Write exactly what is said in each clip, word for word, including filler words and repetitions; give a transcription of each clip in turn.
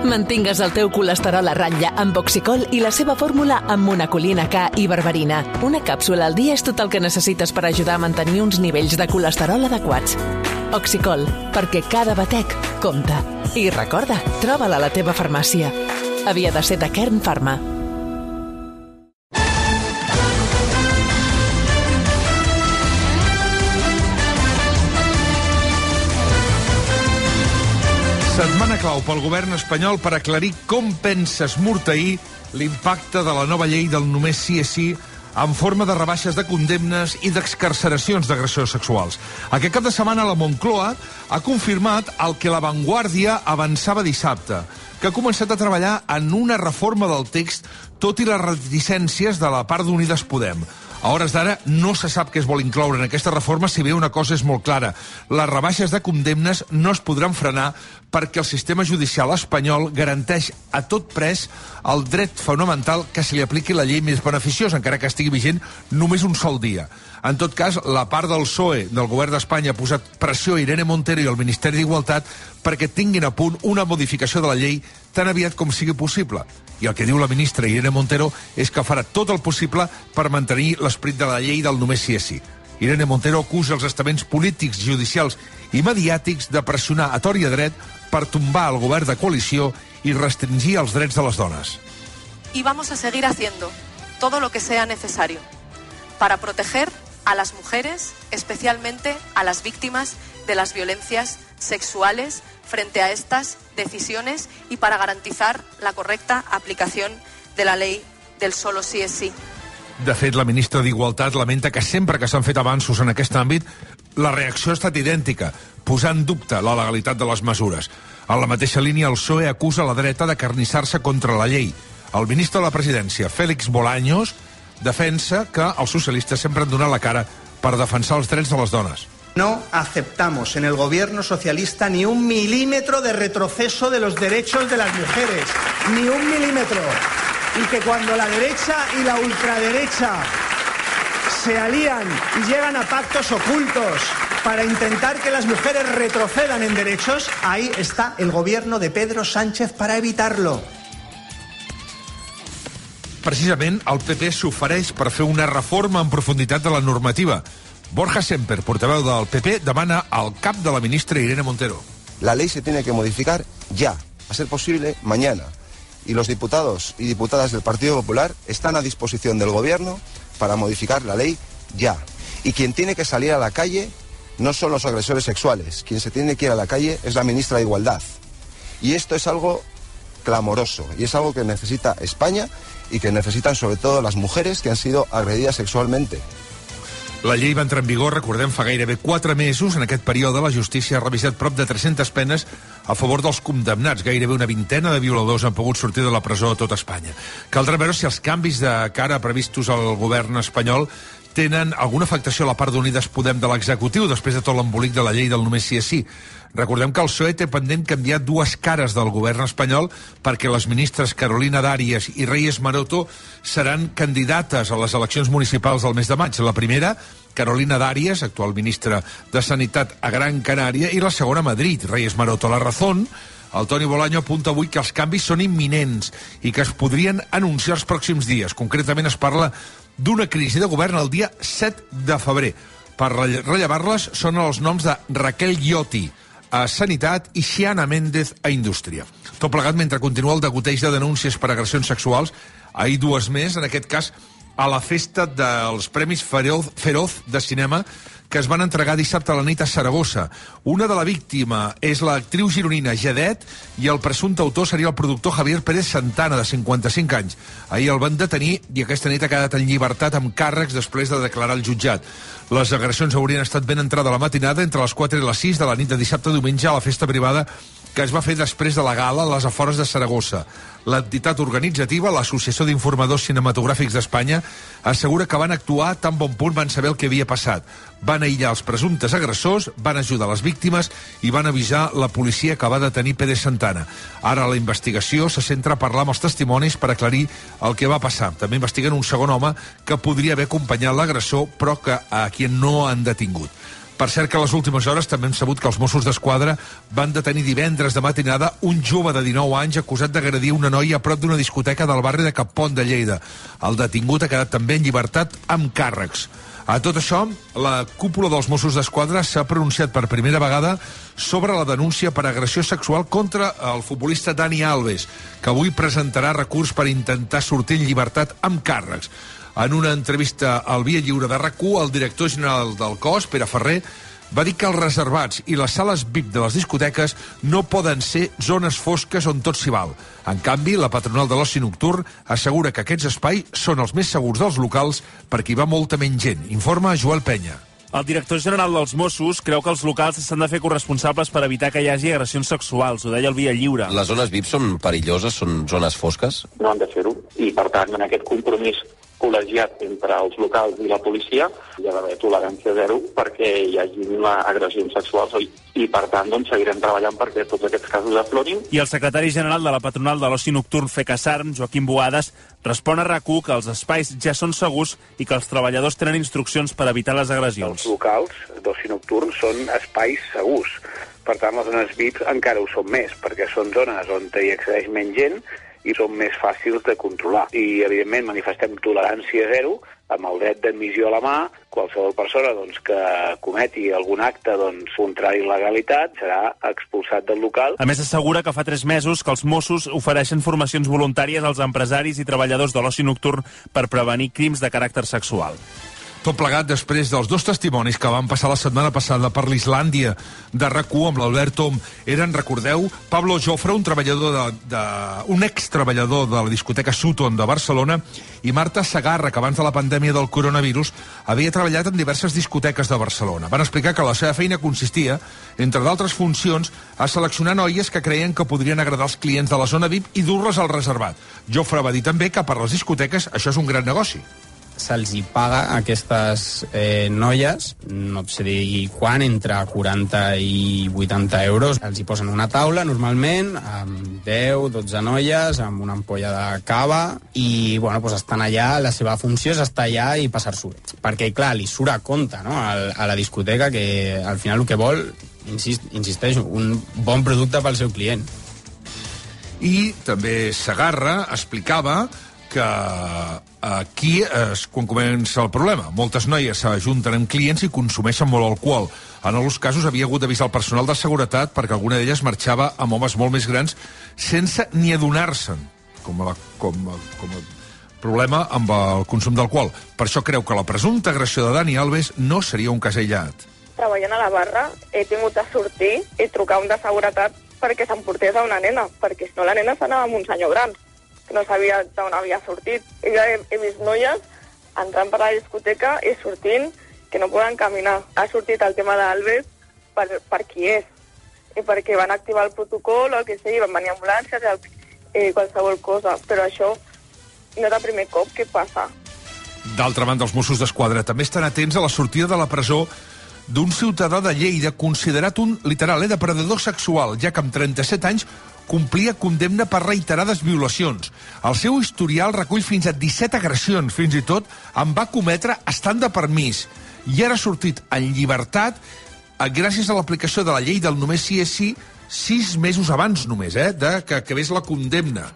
Mantingues el teu colesterol a ratlla amb Oxicol i la seva fórmula amb monacolina K i berberina. Una càpsula al dia és tot el que necessites per ajudar a mantenir uns nivells de colesterol adequats. Oxicol, perquè cada batec compta. I recorda, troba-la a la teva farmàcia. Havia de ser de Kern Pharma. Setmana clau pel govern espanyol per aclarir com pensa esmorteir l'impacte de la nova llei del només sí és sí en forma de rebaixes de condemnes i d'excarceracions d'agressions sexuals. Aquest cap de setmana la Moncloa ha confirmat el que La Vanguardia avançava dissabte, que ha començat a treballar en una reforma del text, tot i les reticències de la part d'Unides Podem. A hores d'ara no se sap què es vol incloure en aquesta reforma, si bé una cosa és molt clara. Les rebaixes de condemnes no es podran frenar perquè el sistema judicial espanyol garanteix a tot pres el dret fonamental que se li apliqui la llei més beneficiosa, encara que estigui vigent només un sol dia. En tot cas, la part del P S O E del govern d'Espanya ha posat pressió a Irene Montero i al Ministeri d'Igualtat perquè tinguin a punt una modificació de la llei tan aviat com sigui possible. I el que diu la ministra Irene Montero és que farà tot el possible per mantenir l'esperit de la llei del només sí és sí. Irene Montero acusa els estaments polítics, judicials i mediàtics de pressionar a tort i a dret per tombar el govern de coalició i restringir els drets de les dones. Y vamos a seguir haciendo todo lo que sea necesario para proteger a las mujeres, especialmente a las víctimas de las violencias sexuales, frente a estas decisiones y para garantizar la correcta aplicación de la ley del solo sí es sí. De fet, la ministra d'Igualtat lamenta que sempre que s'han fet avanços en aquest àmbit, la reacció ha estat idèntica, posant en dubte la legalitat de les mesures. En la mateixa línia, el P S O E acusa la dreta de carnissar-se contra la llei. El ministre de la Presidència, Félix Bolaños, defensa que els socialistes sempre han donat la cara per defensar els drets de les dones. No aceptamos en el gobierno socialista ni un milímetro de retroceso de los derechos de las mujeres. Ni un milímetro. Y que cuando la derecha y la ultraderecha se alían y llegan a pactos ocultos para intentar que las mujeres retrocedan en derechos, ahí está el gobierno de Pedro Sánchez para evitarlo. Precisament, el P P s'ofereix per fer una reforma en profunditat de la normativa. Borja Semper, portaveu del P P, demana al cap de la ministra Irene Montero. La ley se tiene que modificar ya, a ser posible mañana. Y los diputados y diputadas del Partido Popular están a disposición del gobierno para modificar la ley ya. Y quien tiene que salir a la calle no son los agresores sexuales. Quien se tiene que ir a la calle es la ministra de Igualdad. Y esto es algo clamoroso y es algo que necesita España y que necesitan sobre todo las mujeres que han sido agredidas sexualmente. La llei va entrar en vigor, recordem, fa gairebé quatre mesos. En aquest període, la justícia ha revisat prop de tres-centes penes a favor dels condemnats. Gairebé una vintena de violadors han pogut sortir de la presó a tot Espanya. Caldrà veure si els canvis de cara previstos al govern espanyol tenen alguna afectació a la part d'Unides Podem de l'executiu després de tot l'embolic de la llei del només sí és sí. Recordem que el P S O E té pendent canviar dues cares del govern espanyol perquè les ministres Carolina Darias i Reyes Maroto seran candidates a les eleccions municipals del mes de maig. La primera, Carolina Darias, actual ministra de Sanitat a Gran Canària, i la segona, Madrid, Reyes Maroto. La Razón, el Toni Bolaño apunta avui que els canvis són imminents i que es podrien anunciar els pròxims dies. Concretament es parla d'una crisi de govern el dia set de febrer. Per rellevar-les són els noms de Raquel Lloti a Sanitat i Xiana Méndez a Indústria. Tot plegat mentre continua el degoteig de denúncies per agressions sexuals. Ahir dues més, en aquest cas a la festa dels Premis Feroz, Feroz de cinema que es van entregar dissabte a la nit a Saragossa. Una de la víctima és l'actriu gironina Jadet i el presumpte autor seria el productor Javier Pérez Santana, de cinquanta-cinc anys. Ahir el van detenir i aquesta nit ha quedat en llibertat amb càrrecs després de declarar al jutjat. Les agressions haurien estat ben entrada a la matinada entre les quatre i les sis de la nit de dissabte a diumenge a la festa privada que es va fer després de la gala a les afores de Saragossa. L'entitat organitzativa, l'Associació d'Informadors Cinematogràfics d'Espanya, assegura que van actuar tan bon punt van saber el que havia passat. Van aïllar els presumptes agressors, van ajudar les víctimes i van avisar la policia que va detenir Pérez Santana. Ara la investigació se centra a parlar amb els testimonis per aclarir el que va passar. També investiguen un segon home que podria haver acompanyat l'agressor, però que a qui no han detingut. Per cert que a les últimes hores també hem sabut que els Mossos d'Esquadra van detenir divendres de matinada un jove de dinou anys acusat d'agredir una noia a prop d'una discoteca del barri de Cappont de Lleida. El detingut ha quedat també en llibertat amb càrrecs. A tot això, la cúpula dels Mossos d'Esquadra s'ha pronunciat per primera vegada sobre la denúncia per agressió sexual contra el futbolista Dani Alves, que avui presentarà recurs per intentar sortir en llibertat amb càrrecs. En una entrevista al Via Lliure de RAC1, el director general del cos, Pere Ferrer, va dir que els reservats i les sales V I P de les discoteques no poden ser zones fosques on tot s'hi val. En canvi, la patronal de l'oci nocturn assegura que aquests espais són els més segurs dels locals perquè hi va molta menys gent. Informa Joel Penya. El director general dels Mossos creu que els locals s'han de fer corresponsables per evitar que hi hagi agressions sexuals. Ho deia el Via Lliure. Les zones V I P són perilloses? Són zones fosques? No han de fer-ho. I, per tant, en aquest compromís col·legiat entre els locals i la policia hi ha d'haver tolerància zero perquè hi hagi agressions sexuals i, i per tant, doncs, seguirem treballant perquè tots aquests casos aflorin. I el secretari general de la patronal de l'oci nocturn FECASARN, Joaquim Boades, respon a RAC1 que els espais ja són segurs i que els treballadors tenen instruccions per evitar les agressions. Els locals d'oci nocturn són espais segurs. Per tant, les zones V I P encara ho són més, perquè són zones on hi accedeix menys gent i són més fàcils de controlar. I, evidentment, manifestem tolerància zero, amb el dret d'admissió a la mà. Qualsevol persona doncs, que cometi algun acte doncs, contrari a la legalitat serà expulsat del local. A més, assegura que fa tres mesos que els Mossos ofereixen formacions voluntàries als empresaris i treballadors de l'oci nocturn per prevenir crims de caràcter sexual. Tot plegat després dels dos testimonis que van passar la setmana passada per l'Islàndia de RAC1 amb l'Albert Om. Eren, recordeu, Pablo Jofre, un treballador de, de, un ex-treballador de la discoteca Sutton de Barcelona, i Marta Segarra, que abans de la pandèmia del coronavirus havia treballat en diverses discoteques de Barcelona. Van explicar que la seva feina consistia, entre d'altres funcions, a seleccionar noies que creien que podrien agradar als clients de la zona V I P i dur-les al reservat. Jofre va dir també que per les discoteques això és un gran negoci. Se'ls hi paga a aquestes eh, noies, no sé dir quan, entre quaranta i vuitanta euros. Els hi posen una taula, normalment, amb deu, dotze noies, amb una ampolla de cava, i, bueno, doncs estan allà, la seva funció és estar allà i passar-s'ho bé. Perquè, clar, li surt a compte, no?, a la discoteca, que al final el que vol, insist, insisteixo, un bon producte pel seu client. I també Segarra explicava que aquí és quan comença el problema. Moltes noies s'ajunten amb clients i consumeixen molt alcohol. En alguns casos havia hagut d'avisar el personal de seguretat perquè alguna d'elles marxava amb homes molt més grans sense ni adonar-se'n, com a, com, a, com a problema amb el consum d'alcohol. Per això creu que la presumpta agressió de Dani Alves no seria un cas aïllat. Treballant a la barra he tingut de sortir i trucar un de seguretat perquè s'emportés a una nena, perquè si no la nena s'anava amb un senyor gran que no sabia d'on havia sortit. I jo he, he vist noies entrant per la discoteca i sortint que no poden caminar. Ha sortit el tema d'Alves per, per qui és i perquè van activar el protocol o el que sigui, van venir ambulàncies i qualsevol cosa, però això no és el primer cop que passa. D'altra banda, els Mossos d'Esquadra també estan atents a la sortida de la presó d'un ciutadà de Lleida considerat un, literal, eh, depredador sexual, ja que amb trenta-set anys complia condemna per reiterades violacions. El seu historial recull fins a disset agressions, fins i tot en va cometre estant de permís. I ara ha sortit en llibertat gràcies a l'aplicació de la llei del només sí és sí, sis mesos abans només, eh, de que acabés la condemna.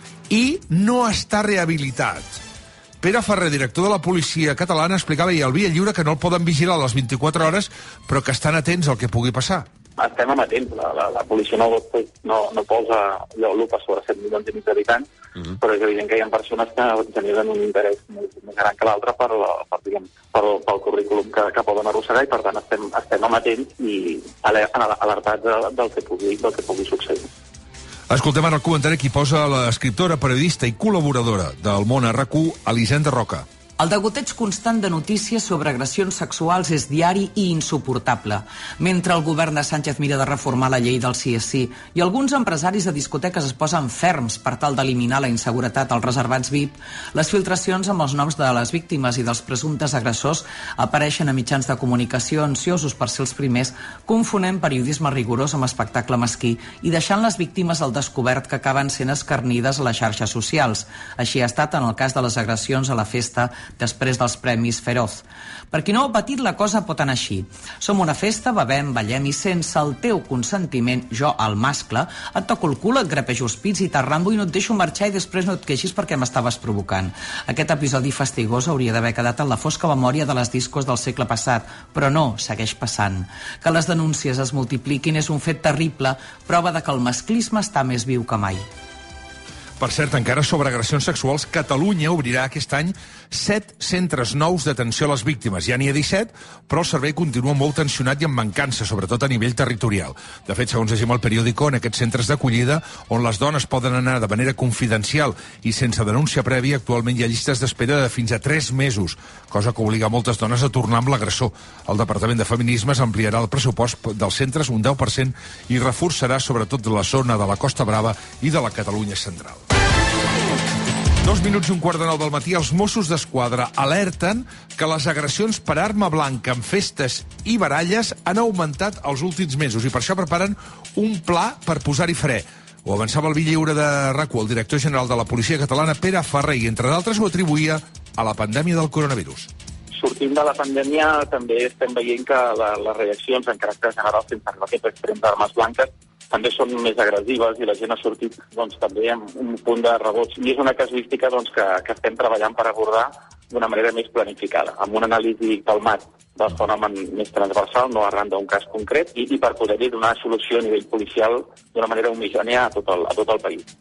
I no està rehabilitat. Pere Ferrer, director de la policia catalana, explicava ahir al Via Lliure que no el poden vigilar a les vint-i-quatre hores, però que estan atents al que pugui passar. Estem amatents, la, la, la policia no, no, no posa lupa sobre set milions i mig d'habitants, uh -huh. però és evident que hi ha persones que generen un interès més, més gran que l'altre per, per, diguem, per, pel currículum que, que poden arrossegar, i per tant estem, estem amatents i alertats del que pugui, del que pugui succeir. Escoltem ara el comentari que posa l'escriptora, periodista i col·laboradora del Món a RAC1, Elisenda Roca. El degoteig constant de notícies sobre agressions sexuals és diari i insuportable. Mentre el govern de Sánchez mira de reformar la llei del sí és sí i alguns empresaris de discoteques es posen ferms per tal d'eliminar la inseguretat als reservats V I P, les filtracions amb els noms de les víctimes i dels presumptes agressors apareixen a mitjans de comunicació ansiosos per ser els primers, confonent periodisme rigorós amb espectacle mesquí i deixant les víctimes al descobert que acaben sent escarnides a les xarxes socials. Així ha estat en el cas de les agressions a la festa després dels Premis Feroz. Per qui no ho ha patit, la cosa pot anar així. Som una festa, bevem, ballem i sense el teu consentiment, jo, el mascle, et toco el cul, et grapejo els pits i t'arrambo i no et deixo marxar i després no et queixis perquè m'estaves provocant. Aquest episodi fastigós hauria d'haver quedat en la fosca memòria de les discos del segle passat, però no, segueix passant. Que les denúncies es multipliquin és un fet terrible, prova de que el masclisme està més viu que mai. Per cert, encara sobre agressions sexuals, Catalunya obrirà aquest any set centres nous d'atenció a les víctimes. Ja n'hi ha disset, però el servei continua molt tensionat i amb mancança, sobretot a nivell territorial. De fet, segons llegim al periòdico, en aquests centres d'acollida, on les dones poden anar de manera confidencial i sense denúncia prèvia, actualment hi ha llistes d'espera de fins a tres mesos, cosa que obliga moltes dones a tornar amb l'agressor. El Departament de Feminismes ampliarà el pressupost dels centres un deu per cent i reforçarà sobretot la zona de la Costa Brava i de la Catalunya central. Dos minuts i un quart de nou del matí, els Mossos d'Esquadra alerten que les agressions per arma blanca en festes i baralles han augmentat els últims mesos i per això preparen un pla per posar-hi fre. Ho avançava el Villalliure de RAC u, el director general de la Policia Catalana, Pere Ferrer, i entre d'altres ho atribuïa a la pandèmia del coronavirus. Sortint de la pandèmia també estem veient que la, les reaccions en caràcter general sense arribar a aquest extrem d'armes blanques també són més agressives i la gent ha sortit doncs, també amb un punt de rebots. I és una casuística doncs, que, que estem treballant per abordar d'una manera més planificada, amb un anàlisi calmat del fenomen més transversal, no arran d'un cas concret, i, i per poder-hi donar solució a nivell policial d'una manera homogènia a tot el, a tot el país.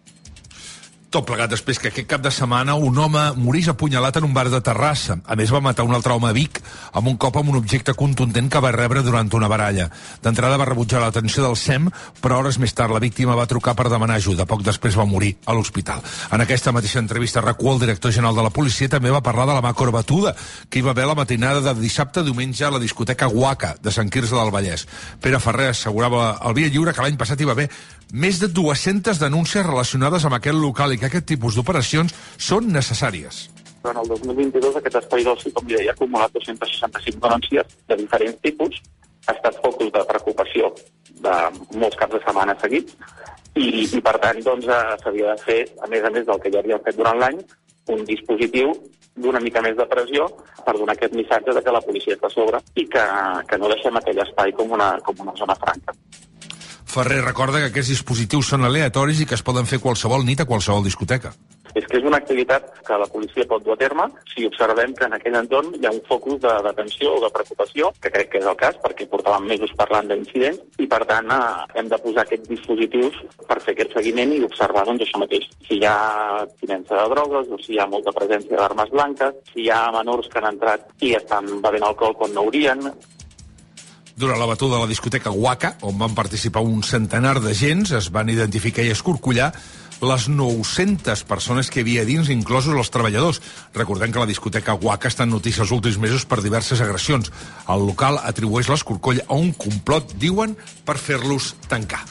Tot plegat després que aquest cap de setmana un home morís apunyalat en un bar de Terrassa. A més, va matar un altre home a Vic amb un cop amb un objecte contundent que va rebre durant una baralla. D'entrada va rebutjar l'atenció del S E M, però hores més tard la víctima va trucar per demanar ajuda. Poc després va morir a l'hospital. En aquesta mateixa entrevista a RAC u, el director general de la policia també va parlar de la macrobatuda que hi va haver la matinada de dissabte a diumenge a la discoteca Guaca de Sant Quirze del Vallès. Pere Ferrer assegurava al Villalliure que l'any passat hi va haver més de dues-centes denúncies relacionades amb aquest local i que aquest tipus d'operacions són necessàries. Durant el dos mil vint-i-dos aquest espai d'oci, com deia, ha acumulat dos-cents seixanta-cinc denúncies de diferents tipus, ha estat focus de preocupació de molts caps de setmana seguits i, i per tant doncs, s'havia de fer, a més a més del que ja havíem fet durant l'any, un dispositiu d'una mica més de pressió per donar aquest missatge de que la policia està a sobre i que, que no deixem aquell espai com una, com una zona franca. Ferrer recorda que aquests dispositius són aleatoris i que es poden fer qualsevol nit a qualsevol discoteca. És que és una activitat que la policia pot dur a terme si observem que en aquell entorn hi ha un focus de, de tensió o de preocupació, que crec que és el cas, perquè portàvem mesos parlant d'incidents, i per tant eh, hem de posar aquests dispositius per fer aquest seguiment i observar doncs, això mateix. Si hi ha tinença de drogues o si hi ha molta presència d'armes blanques, si hi ha menors que han entrat i estan bevent alcohol quan no haurien. Durant la batuda de la discoteca Guaca, on van participar un centenar d'agents, es van identificar i escorcollar les nou-centes persones que hi havia dins, inclosos els treballadors. Recordem que la discoteca Guaca està en notícia els últims mesos per diverses agressions. El local atribueix l'escorcoll a un complot, diuen, per fer-los tancar.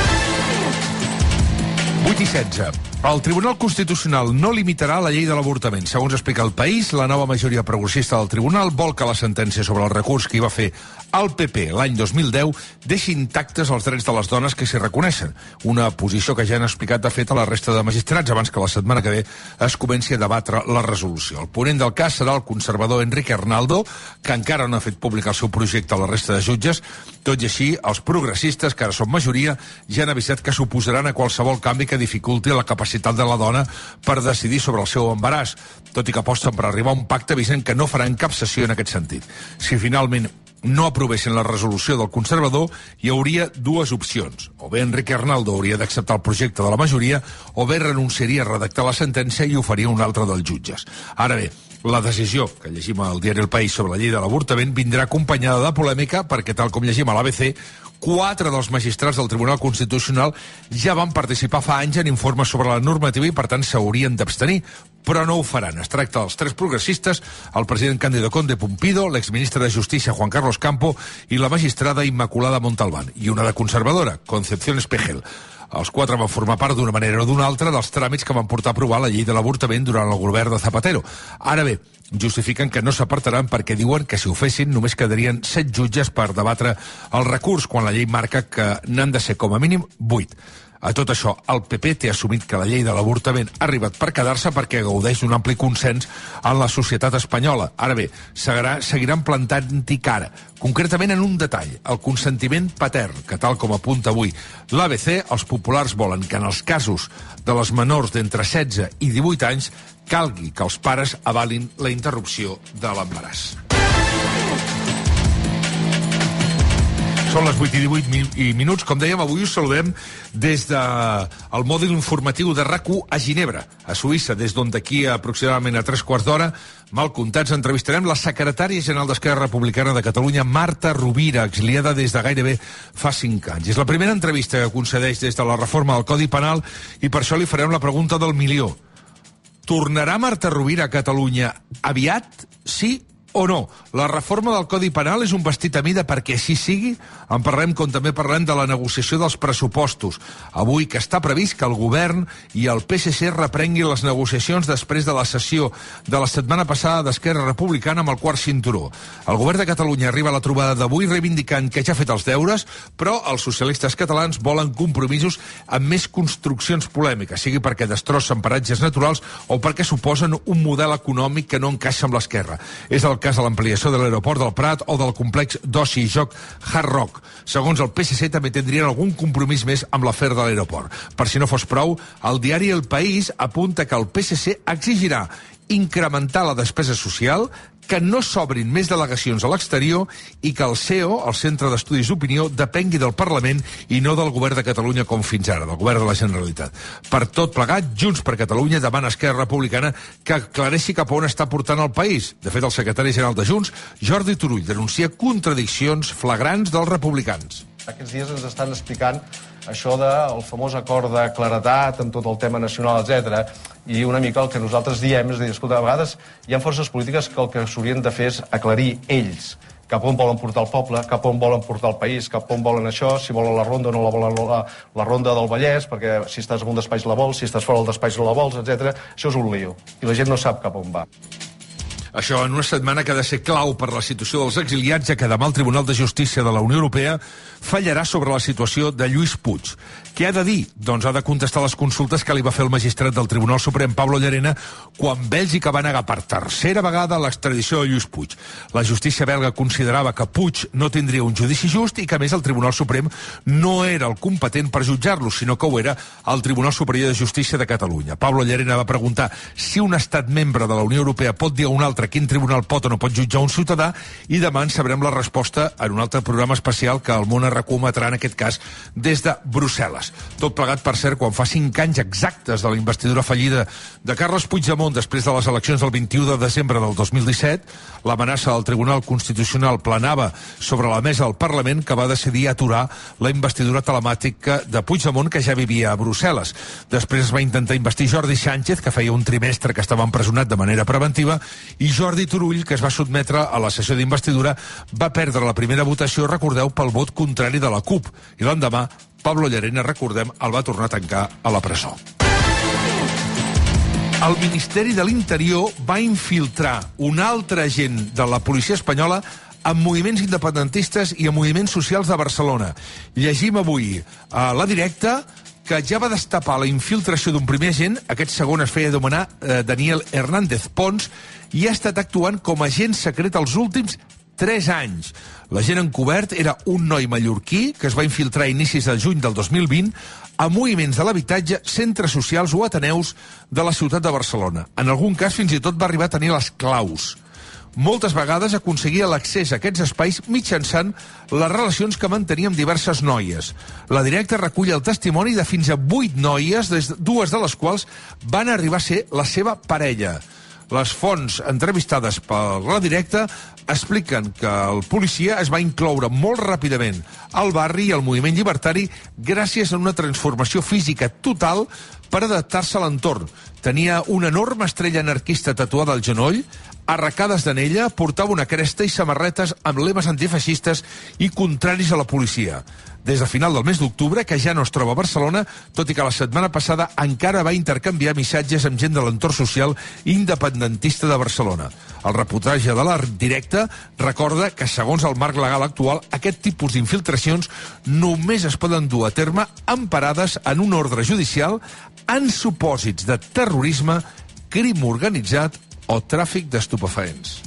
vuit i setze. El Tribunal Constitucional no limitarà la llei de l'avortament. Segons explica El País, la nova majoria progressista del Tribunal vol que la sentència sobre el recurs que hi va fer el P P l'any dos mil deu deixi intactes els drets de les dones que s'hi reconeixen. Una posició que ja han explicat, de fet, a la resta de magistrats abans que la setmana que ve es comenci a debatre la resolució. El ponent del cas serà el conservador Enrique Arnaldo, que encara no ha fet públic el seu projecte a la resta de jutges. Tot i així, els progressistes, que ara són majoria, ja han avisat que s'oposaran a qualsevol canvi que dificulti la capacitat de la dona per decidir sobre el seu embaràs, tot i que aposten per arribar a un pacte avisant que no faran cap sessió en aquest sentit. Si finalment no aprovessin la resolució del conservador, hi hauria dues opcions. O bé Enrique Arnaldo hauria d'acceptar el projecte de la majoria, o bé renunciaria a redactar la sentència i ho faria un altre dels jutges. Ara bé, la decisió que llegim al diari El País sobre la llei de l'avortament vindrà acompanyada de polèmica perquè, tal com llegim a l'A B C, quatre dels magistrats del Tribunal Constitucional ja van participar fa anys en informes sobre la normativa i, per tant, s'haurien d'abstenir, però no ho faran. Es tracta dels tres progressistes, el president Cándido Conde Pumpido, l'exministre de Justícia Juan Carlos Campo i la magistrada Immaculada Montalbán, i una de conservadora, Concepción Espejel. Els quatre van formar part d'una manera o d'una altra dels tràmits que van portar a aprovar la llei de l'avortament durant el govern de Zapatero. Ara bé, justifiquen que no s'apartaran perquè diuen que si ho fessin només quedarien set jutges per debatre el recurs, quan la llei marca que n'han de ser com a mínim vuit. A tot això, el P P té assumit que la llei de l'avortament ha arribat per quedar-se perquè gaudeix d'un ampli consens en la societat espanyola. Ara bé, seguirà, seguiran plantant-hi cara, concretament en un detall, el consentiment patern, que tal com apunta avui l'A B C, els populars volen que en els casos de les menors d'entre setze i divuit anys calgui que els pares avalin la interrupció de l'embaràs. Són les vuit i divuit minuts. Com dèiem, avui us saludem des del de mòdul informatiu de RAC u a Ginebra, a Suïssa, des d'on d'aquí aproximadament a tres quarts d'hora, mal comptats, entrevistarem la secretària general d'Esquerra Republicana de Catalunya, Marta Rovira, exiliada des de gairebé fa cinc anys. És la primera entrevista que concedeix des de la reforma del Codi Penal i per això li farem la pregunta del milió. Tornarà Marta Rovira a Catalunya aviat, sí o no? La reforma del Codi Penal és un vestit a mida perquè així sigui? En parlem com també parlem de la negociació dels pressupostos. Avui que està previst que el govern i el P S C reprenguin les negociacions després de la sessió de la setmana passada d'Esquerra Republicana amb el quart cinturó. El govern de Catalunya arriba a la trobada d'avui reivindicant que ja ha fet els deures, però els socialistes catalans volen compromisos amb més construccions polèmiques, sigui perquè destrossen paratges naturals o perquè suposen un model econòmic que no encaixa amb l'esquerra. És el cas de l'ampliació de l'aeroport del Prat o del complex d'oci i joc Hard Rock. Segons el P S C també tindrien algun compromís més amb l'afer de l'aeroport. Per si no fos prou, el diari El País apunta que el P S C exigirà incrementar la despesa social, que no s'obrin més delegacions a l'exterior i que el C E O, el Centre d'Estudis d'Opinió, depengui del Parlament i no del Govern de Catalunya com fins ara, del Govern de la Generalitat. Per tot plegat, Junts per Catalunya demana a Esquerra Republicana que aclareixi cap a on està portant el país. De fet, el secretari general de Junts, Jordi Turull, denuncia contradiccions flagrants dels republicans. Aquests dies ens estan explicant això del famós acord de claredat amb tot el tema nacional, etcètera. I una mica el que nosaltres diem és dir, escolta, a vegades hi ha forces polítiques que el que s'haurien de fer és aclarir ells cap on volen portar el poble, cap on volen portar el país, cap on volen això, si volen la ronda o no la volen la, la ronda del Vallès, perquè si estàs en un despatx la vols, si estàs fora del despatx no la vols, etcètera. Això és un lío. I la gent no sap cap on va. Això en una setmana que ha de ser clau per la situació dels exiliats, ja que demà el Tribunal de Justícia de la Unió Europea fallarà sobre la situació de Lluís Puig. Què ha de dir? Doncs ha de contestar les consultes que li va fer el magistrat del Tribunal Suprem, Pablo Llarena, quan Bèlgica va negar per tercera vegada l'extradició de Lluís Puig. La justícia belga considerava que Puig no tindria un judici just i que, a més, el Tribunal Suprem no era el competent per jutjar-lo, sinó que ho era el Tribunal Superior de Justícia de Catalunya. Pablo Llarena va preguntar si un estat membre de la Unió Europea pot dir a un altre quin tribunal pot o no pot jutjar un ciutadà, i demà en sabrem la resposta en un altre programa especial que el món recometrà, en aquest cas, des de Brussel·les. Tot plegat, per cert, quan fa cinc anys exactes de la investidura fallida de Carles Puigdemont després de les eleccions del vint-i-u de desembre del dos mil disset, l'amenaça del Tribunal Constitucional planava sobre la mesa del Parlament, que va decidir aturar la investidura telemàtica de Puigdemont, que ja vivia a Brussel·les. Després es va intentar investir Jordi Sánchez, que feia un trimestre que estava empresonat de manera preventiva, i Jordi Turull, que es va sotmetre a la sessió d'investidura, va perdre la primera votació, recordeu, pel vot contrari de la CUP. I l'endemà, Pablo Llarena, recordem, el va tornar a tancar a la presó. El Ministeri de l'Interior va infiltrar un altre agent de la policia espanyola amb moviments independentistes i amb moviments socials de Barcelona. Llegim avui a La Directa que ja va destapar la infiltració d'un primer agent, aquest segon es feia anomenar eh, Daniel Hernández Pons, i ha estat actuant com a agent secret els últims tres anys. L'agent encobert era un noi mallorquí que es va infiltrar a inicis de juny del dos mil vint a moviments de l'habitatge, centres socials o ateneus de la ciutat de Barcelona. En algun cas fins i tot va arribar a tenir les claus. Moltes vegades aconseguia l'accés a aquests espais mitjançant les relacions que mantenia amb diverses noies. La Directa recull el testimoni de fins a vuit noies, dues de les quals van arribar a ser la seva parella. Les fonts entrevistades per La Directa expliquen que el policia es va incloure molt ràpidament al barri i al moviment llibertari gràcies a una transformació física total per adaptar-se a l'entorn. Tenia una enorme estrella anarquista tatuada al genoll, arracades d'anella, portava una cresta i samarretes amb lemes antifeixistes i contraris a la policia. Des de final del mes d'octubre, que ja no es troba a Barcelona, tot i que la setmana passada encara va intercanviar missatges amb gent de l'entorn social independentista de Barcelona. El reportatge de l'Art Directe recorda que, segons el marc legal actual, aquest tipus d'infiltracions només es poden dur a terme emparades en un ordre judicial en supòsits de terrorisme, crim organitzat o tràfic d'estupefaents.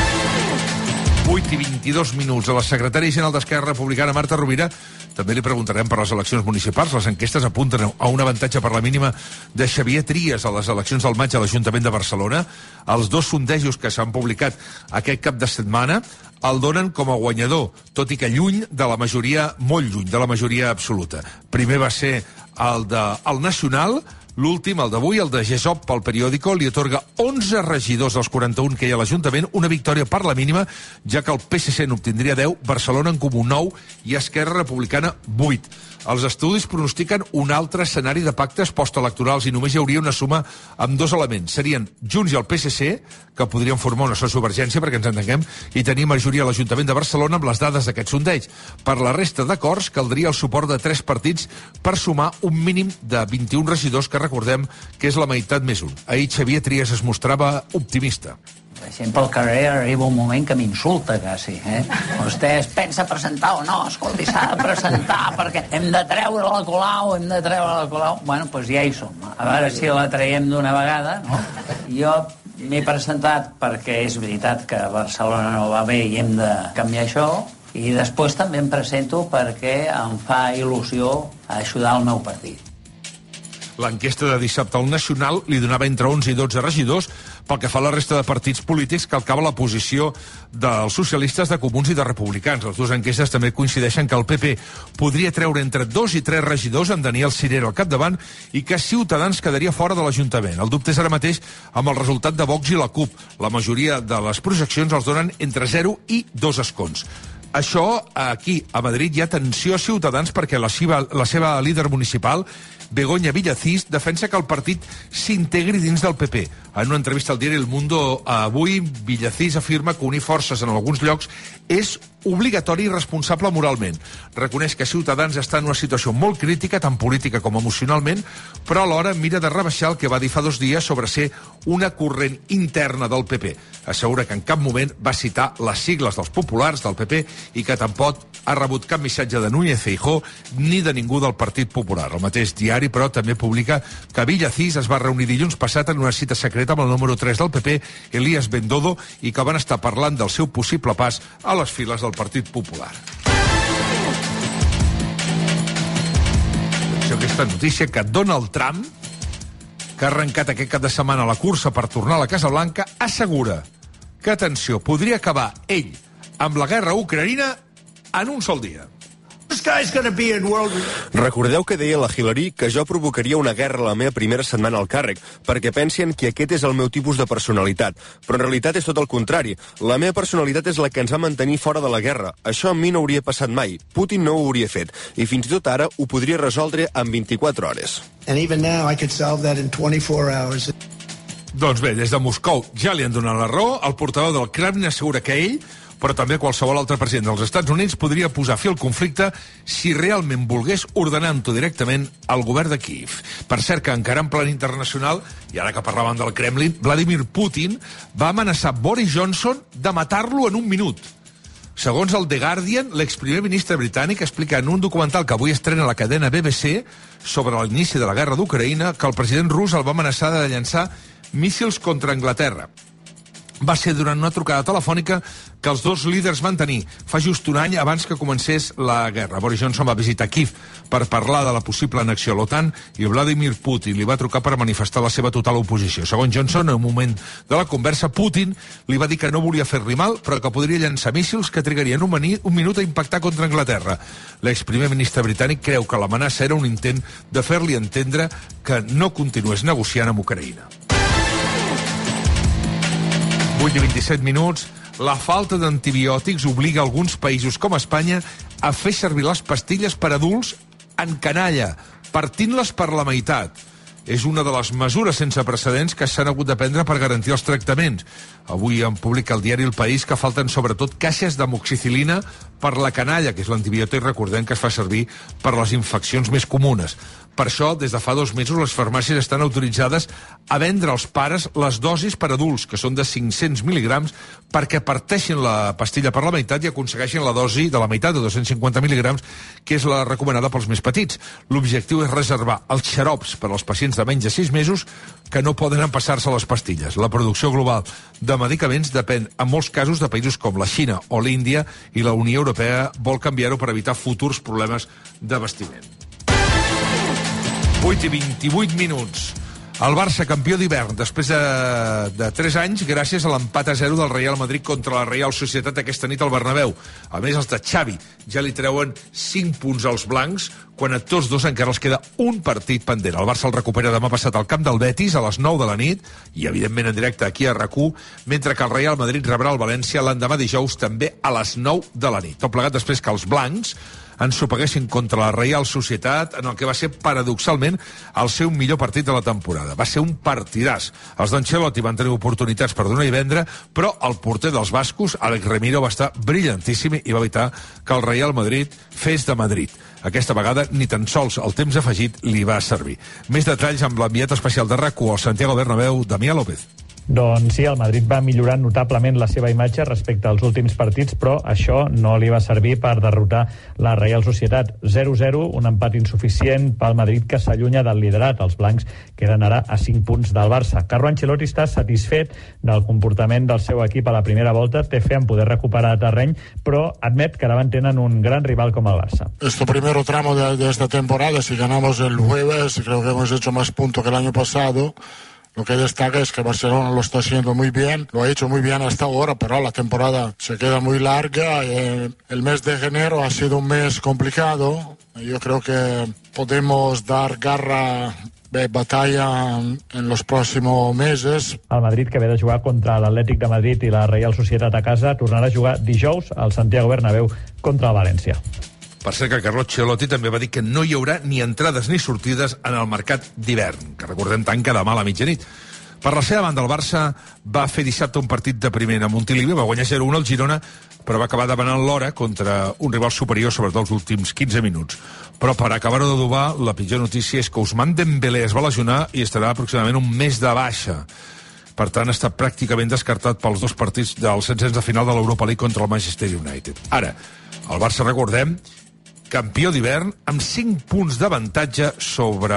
vuit i vint-i-dos minuts. A la secretària general d'Esquerra Republicana, Marta Rovira, també li preguntarem per les eleccions municipals. Les enquestes apunten a un avantatge per la mínima de Xavier Trias a les eleccions del maig a l'Ajuntament de Barcelona. Els dos sondejos que s'han publicat aquest cap de setmana el donen com a guanyador, tot i que lluny de la majoria, molt lluny de la majoria absoluta. Primer va ser el de el Nacional. L'últim, el d'avui, el de Gesop, pel periòdico, li atorga onze regidors dels quaranta-un que hi ha a l'Ajuntament, una victòria per la mínima, ja que el P S C n'obtindria deu, Barcelona en Comú nou i Esquerra Republicana vuit. Els estudis pronostiquen un altre escenari de pactes postelectorals i només hi hauria una suma amb dos elements. Serien Junts i el P S C, que podrien formar una sociovergència, perquè ens entenguem, i tenir majoria a l'Ajuntament de Barcelona amb les dades d'aquest sondeig. Per la resta d'acords, caldria el suport de tres partits per sumar un mínim de vint-i-un regidors, que recordem que és la meitat més un. Ahir Xavier Trias es mostrava optimista. La gent pel carrer arriba un moment que m'insulta, quasi. Eh? Vostè es pensa presentar o no? Escolti, s'ha de presentar perquè hem de treure la Colau, hem de treure la Colau. Bueno, doncs ja hi som. A veure si la traiem d'una vegada, no? Jo m'he presentat perquè és veritat que Barcelona no va bé i hem de canviar això, i després també em presento perquè em fa il·lusió ajudar el meu partit. L'enquesta de dissabte al Nacional li donava entre onze i dotze regidors. Pel que fa a la resta de partits polítics, calcava la posició dels socialistes, de comuns i de republicans. Les dues enquestes també coincideixen que el P P podria treure entre dos i tres regidors amb Daniel Sirera al capdavant i que Ciutadans quedaria fora de l'Ajuntament. El dubte és ara mateix amb el resultat de Vox i la CUP. La majoria de les projeccions els donen entre zero i dos escons. Això, aquí, a Madrid, hi ha tensió a Ciutadans perquè la seva, la seva líder municipal, Begoña Villacís, defensa que el partit s'integri dins del P P. En una entrevista al diari El Mundo avui, Villacís afirma que unir forces en alguns llocs és obligatori i responsable moralment. Reconeix que Ciutadans està en una situació molt crítica, tant política com emocionalment, però alhora mira de rebaixar el que va dir fa dos dies sobre ser una corrent interna del P P. Assegura que en cap moment va citar les sigles dels populars del P P i que tampoc ha rebut cap missatge de Núñez Feijóo ni de ningú del Partit Popular. El mateix diari, però, també publica que Villacís es va reunir dilluns passat en una cita secreta amb el número tres del P P, Elías Bendodo, i que van estar parlant del seu possible pas a les files del Partit Popular. Aquesta notícia que Donald Trump, que ha arrencat aquest cap de setmana la cursa per tornar a la Casa Blanca, assegura que, atenció, podria acabar ell amb la guerra ucraïna en un sol dia. Recordeu que deia la Hillary que jo provocaria una guerra a la meva primera setmana al càrrec, perquè pensen que aquest és el meu tipus de personalitat. Però en realitat és tot el contrari. La meva personalitat és la que ens va mantenir fora de la guerra. Això amb mi no hauria passat mai. Putin no ho hauria fet. I fins i tot ara ho podria resoldre en vint-i-quatre hores. And even now I could solve that in twenty-four hours. Doncs bé, des de Moscou ja li han donat la raó. El portaveu del Kremlin assegura que ell, però també qualsevol altre president dels Estats Units, podria posar fi al conflicte si realment volgués, ordenant-ho directament al govern de Kíev. Per cert, que encara en plan internacional, i ara que parlaven del Kremlin, Vladimir Putin va amenaçar Boris Johnson de matar-lo en un minut. Segons el The Guardian, l'exprimer ministre britànic explica en un documental que avui estrena la cadena B B C sobre l'inici de la guerra d'Ucraïna que el president rus el va amenaçar de llançar míssils contra Anglaterra. Va ser durant una trucada telefònica que els dos líders van tenir fa just un any abans que comencés la guerra. Boris Johnson va visitar Kíev per parlar de la possible annexió a l'OTAN i Vladimir Putin li va trucar per manifestar la seva total oposició. Segons Johnson, en un moment de la conversa, Putin li va dir que no volia fer-li mal, però que podria llançar míssils que trigarien un, un minut a impactar contra Anglaterra. L'exprimer ministre britànic creu que l'amenaça era un intent de fer-li entendre que no continués negociant amb Ucraïna. vuit i vint-i-set minuts. La falta d'antibiòtics obliga alguns països com Espanya a fer servir les pastilles per adults en canalla, partint-les per la meitat. és una de les mesures sense precedents que s'han hagut de prendre per garantir els tractaments. Avui en publica el diari El País que falten sobretot caixes d'amoxicil·lina per la canalla, que és l'antibiòtic, recordem, que es fa servir per les infeccions més comunes. Per això, des de fa dos mesos, les farmàcies estan autoritzades a vendre als pares les dosis per adults, que són de cinc-cents mil·ligrams, perquè parteixin la pastilla per la meitat i aconsegueixin la dosi de la meitat, de dos-cents cinquanta mil·ligrams, que és la recomanada pels més petits. L'objectiu és reservar els xarops per als pacients de menys de sis mesos que no poden empassar-se les pastilles. La producció global de medicaments depèn, en molts casos, de països com la Xina o l'Índia, i la Unió Europea vol canviar-ho per evitar futurs problemes d'abastiment. vuit i vint-i-vuit minuts. El Barça, campió d'hivern, després de, de tres anys, gràcies a l'empat a zero del Real Madrid contra la Real Societat aquesta nit al Bernabéu. A més, els de Xavi ja li treuen cinc punts als blancs, quan a tots dos encara els queda un partit pendent. El Barça el recupera demà passat al camp del Betis a les nou de la nit, i evidentment en directe aquí a RAC u, mentre que el Real Madrid rebrà el València l'endemà dijous també a les nou de la nit. Tot plegat després que els blancs ensopeguessin contra la Real Societat en el que va ser, paradoxalment, el seu millor partit de la temporada. Va ser un partidàs. Els d'Ancelotti van tenir oportunitats per donar i vendre, però el porter dels bascos, Alex Remiro, va estar brillantíssim i va evitar que el Real Madrid fes de Madrid. Aquesta vegada ni tan sols el temps afegit li va servir. Més detalls amb l'enviat especial de RAC u al Santiago Bernabéu, Damià López. Doncs sí, el Madrid va millorar notablement la seva imatge respecte als últims partits, però això no li va servir per derrotar la Real Societat. zero zero, un empat insuficient pel Madrid que s'allunya del liderat. Els blancs queden ara a cinc punts del Barça. Carlo Ancelotti està satisfet del comportament del seu equip a la primera volta, té fe en poder recuperar terreny, però admet que davant tenen un gran rival com el Barça. Este primer tramo de, de esta temporada, si ganamos el jueves, creo que hemos hecho más puntos que el año pasado. Lo que destaca es que Barcelona lo está haciendo muy bien, lo ha hecho muy bien hasta ahora, pero la temporada se queda muy larga. Eh, el mes de enero ha sido un mes complicado. Yo creo que podemos dar garra de batalla en los próximos meses. El Madrid, que ve de jugar contra l'Atlètic de Madrid i la Real Societat a casa, tornarà a jugar dijous al Santiago Bernabéu contra el València. Per cert que Carlo Ancelotti també va dir que no hi haurà ni entrades ni sortides en el mercat d'hivern, que recordem tanca demà a la mitjanit. Per la seva banda, el Barça va fer dissabte un partit de primera a Montilivi, va guanyar zero a un al Girona, però va acabar demanant l'hora contra un rival superior, sobretot els últims quinze minuts. Però per acabar-ho d'adobar, la pitjor notícia és que Ousmane Dembélé es va lesionar i estarà aproximadament un mes de baixa. Per tant, està pràcticament descartat pels dos partits dels setzents de final de l'Europa League contra el Manchester United. Ara, el Barça, recordem, campió d'hivern amb cinc punts d'avantatge sobre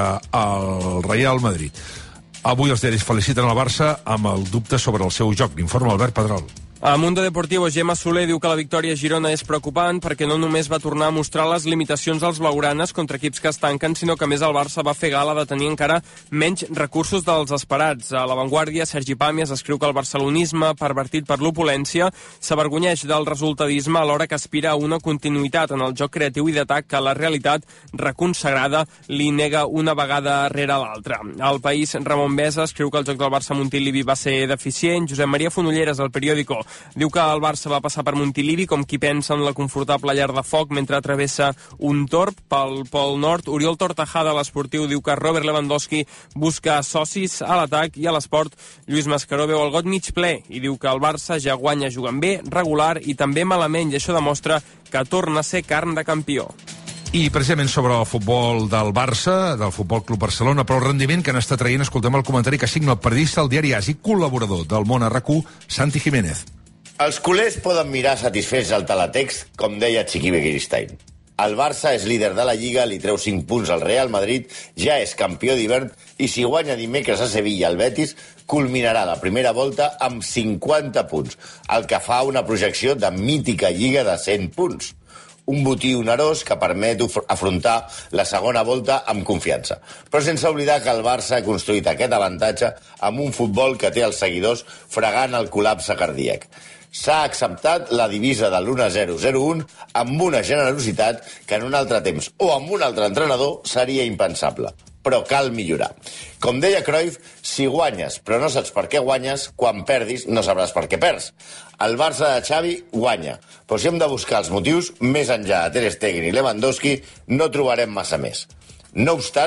el Real Madrid. Avui els diaris feliciten el Barça amb el dubte sobre el seu joc. N'informa Albert Pedrol. A Mundo Deportivo, Gemma Soler diu que la victòria a Girona és preocupant perquè no només va tornar a mostrar les limitacions dels blaugranes contra equips que es tanquen, sinó que més el Barça va fer gala de tenir encara menys recursos dels esperats. A La Vanguardia, Sergi Pàmies escriu que el barcelonisme, pervertit per l'opulència, s'avergonyeix del resultadisme alhora que aspira a una continuïtat en el joc creatiu i d'atac que la realitat reconsagrada li nega una vegada rere l'altra. Al País, Ramon Besa escriu que el joc del Barça a Montilivi va ser deficient. Josep Maria Fonolleres, al periòdico, diu que el Barça va passar per Montilivi com qui pensa en la confortable llar de foc mentre travessa un torb pel Pol Nord. Oriol Tortajada, l'esportiu, diu que Robert Lewandowski busca socis a l'atac, i a l'esport Lluís Mascaró veu el got mig ple i diu que el Barça ja guanya jugant bé, regular i també malament, i això demostra que torna a ser carn de campió. I precisament sobre el futbol del Barça, del Futbol Club Barcelona, però el rendiment que n'està traient, escoltem el comentari que signa el periodista al diari A S I, col·laborador del Món a RAC u, Santi Jiménez. Els culers poden mirar satisfets el teletext, com deia Chiqui Begiristain. El Barça és líder de la Lliga, li treu cinc punts al Real Madrid, ja és campió d'hivern, i si guanya dimecres a Sevilla el Betis, culminarà la primera volta amb cinquanta punts, el que fa una projecció de mítica Lliga de cent punts. Un botí onerós que permet afrontar la segona volta amb confiança. Però sense oblidar que el Barça ha construït aquest avantatge amb un futbol que té els seguidors fregant el col·lapse cardíac. S'ha acceptat la divisa de l'u a zero zero un amb una generositat que en un altre temps o amb un altre entrenador seria impensable. Però cal millorar. Com deia Cruyff, si guanyes però no saps per què guanyes, quan perdis no sabràs per què perds. El Barça de Xavi guanya, però si hem de buscar els motius, més enllà de Ter Stegen i Lewandowski, no trobarem massa més. No obstant,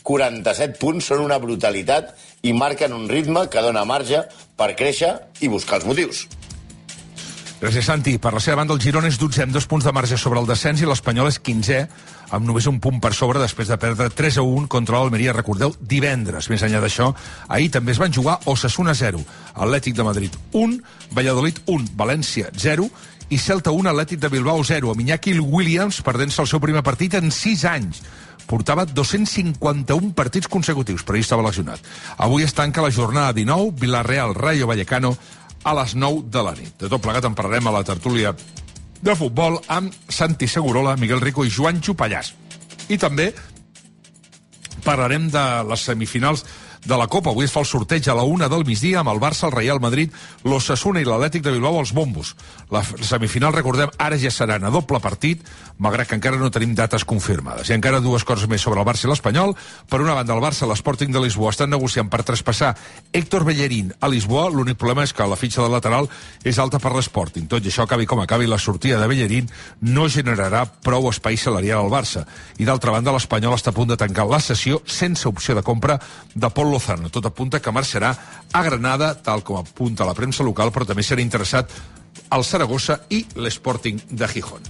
quaranta-set punts són una brutalitat i marquen un ritme que dona marge per créixer i buscar els motius. Gràcies, Santi. Per la seva banda, el Girona és dotzè amb dos punts de marge sobre el descens i l'Espanyol és quinzè amb només un punt per sobre després de perdre tres a un contra l'Almeria, recordeu, divendres. Més enllà d'això, ahir també es van jugar Osasuna zero, Atlètic de Madrid un, Valladolid un, València zero i Celta un, Atlètic de Bilbao zero, amb Iñaki Williams perdent-se el seu primer partit en sis anys. Portava dos-cents cinquanta-un partits consecutius, però ahir estava lesionat. Avui es tanca la jornada dinou, Villarreal, Rayo Vallecano, a les nou de la nit. De tot plegat en parlarem a la tertúlia de futbol amb Santi Segurola, Miguel Rico i Joanxo Pallàs. I també parlarem de les semifinals de la Copa. Avui es fa el sorteig a la una del migdia amb el Barça, el Real Madrid, l'Osasuna i l'Atlètic de Bilbao als bombos. La semifinal, recordem, ara ja seran a doble partit, malgrat que encara no tenim dates confirmades. I encara dues coses més sobre el Barça i l'Espanyol. Per una banda, el Barça i l'Sporting de Lisboa estan negociant per traspassar Héctor Bellerín a Lisboa. L'únic problema és que la fitxa del lateral és alta per l'Sporting. Tot i això, acabi com acabi, la sortida de Bellerín no generarà prou espai salarial al Barça. I d'altra banda, l'Espanyol està a punt de tancar la sessió sense opció de compra de Pol Lozano. Tot apunta que marxarà a Granada, tal com apunta la premsa local, però també serà interessat al Saragossa i l'Sporting de Gijón.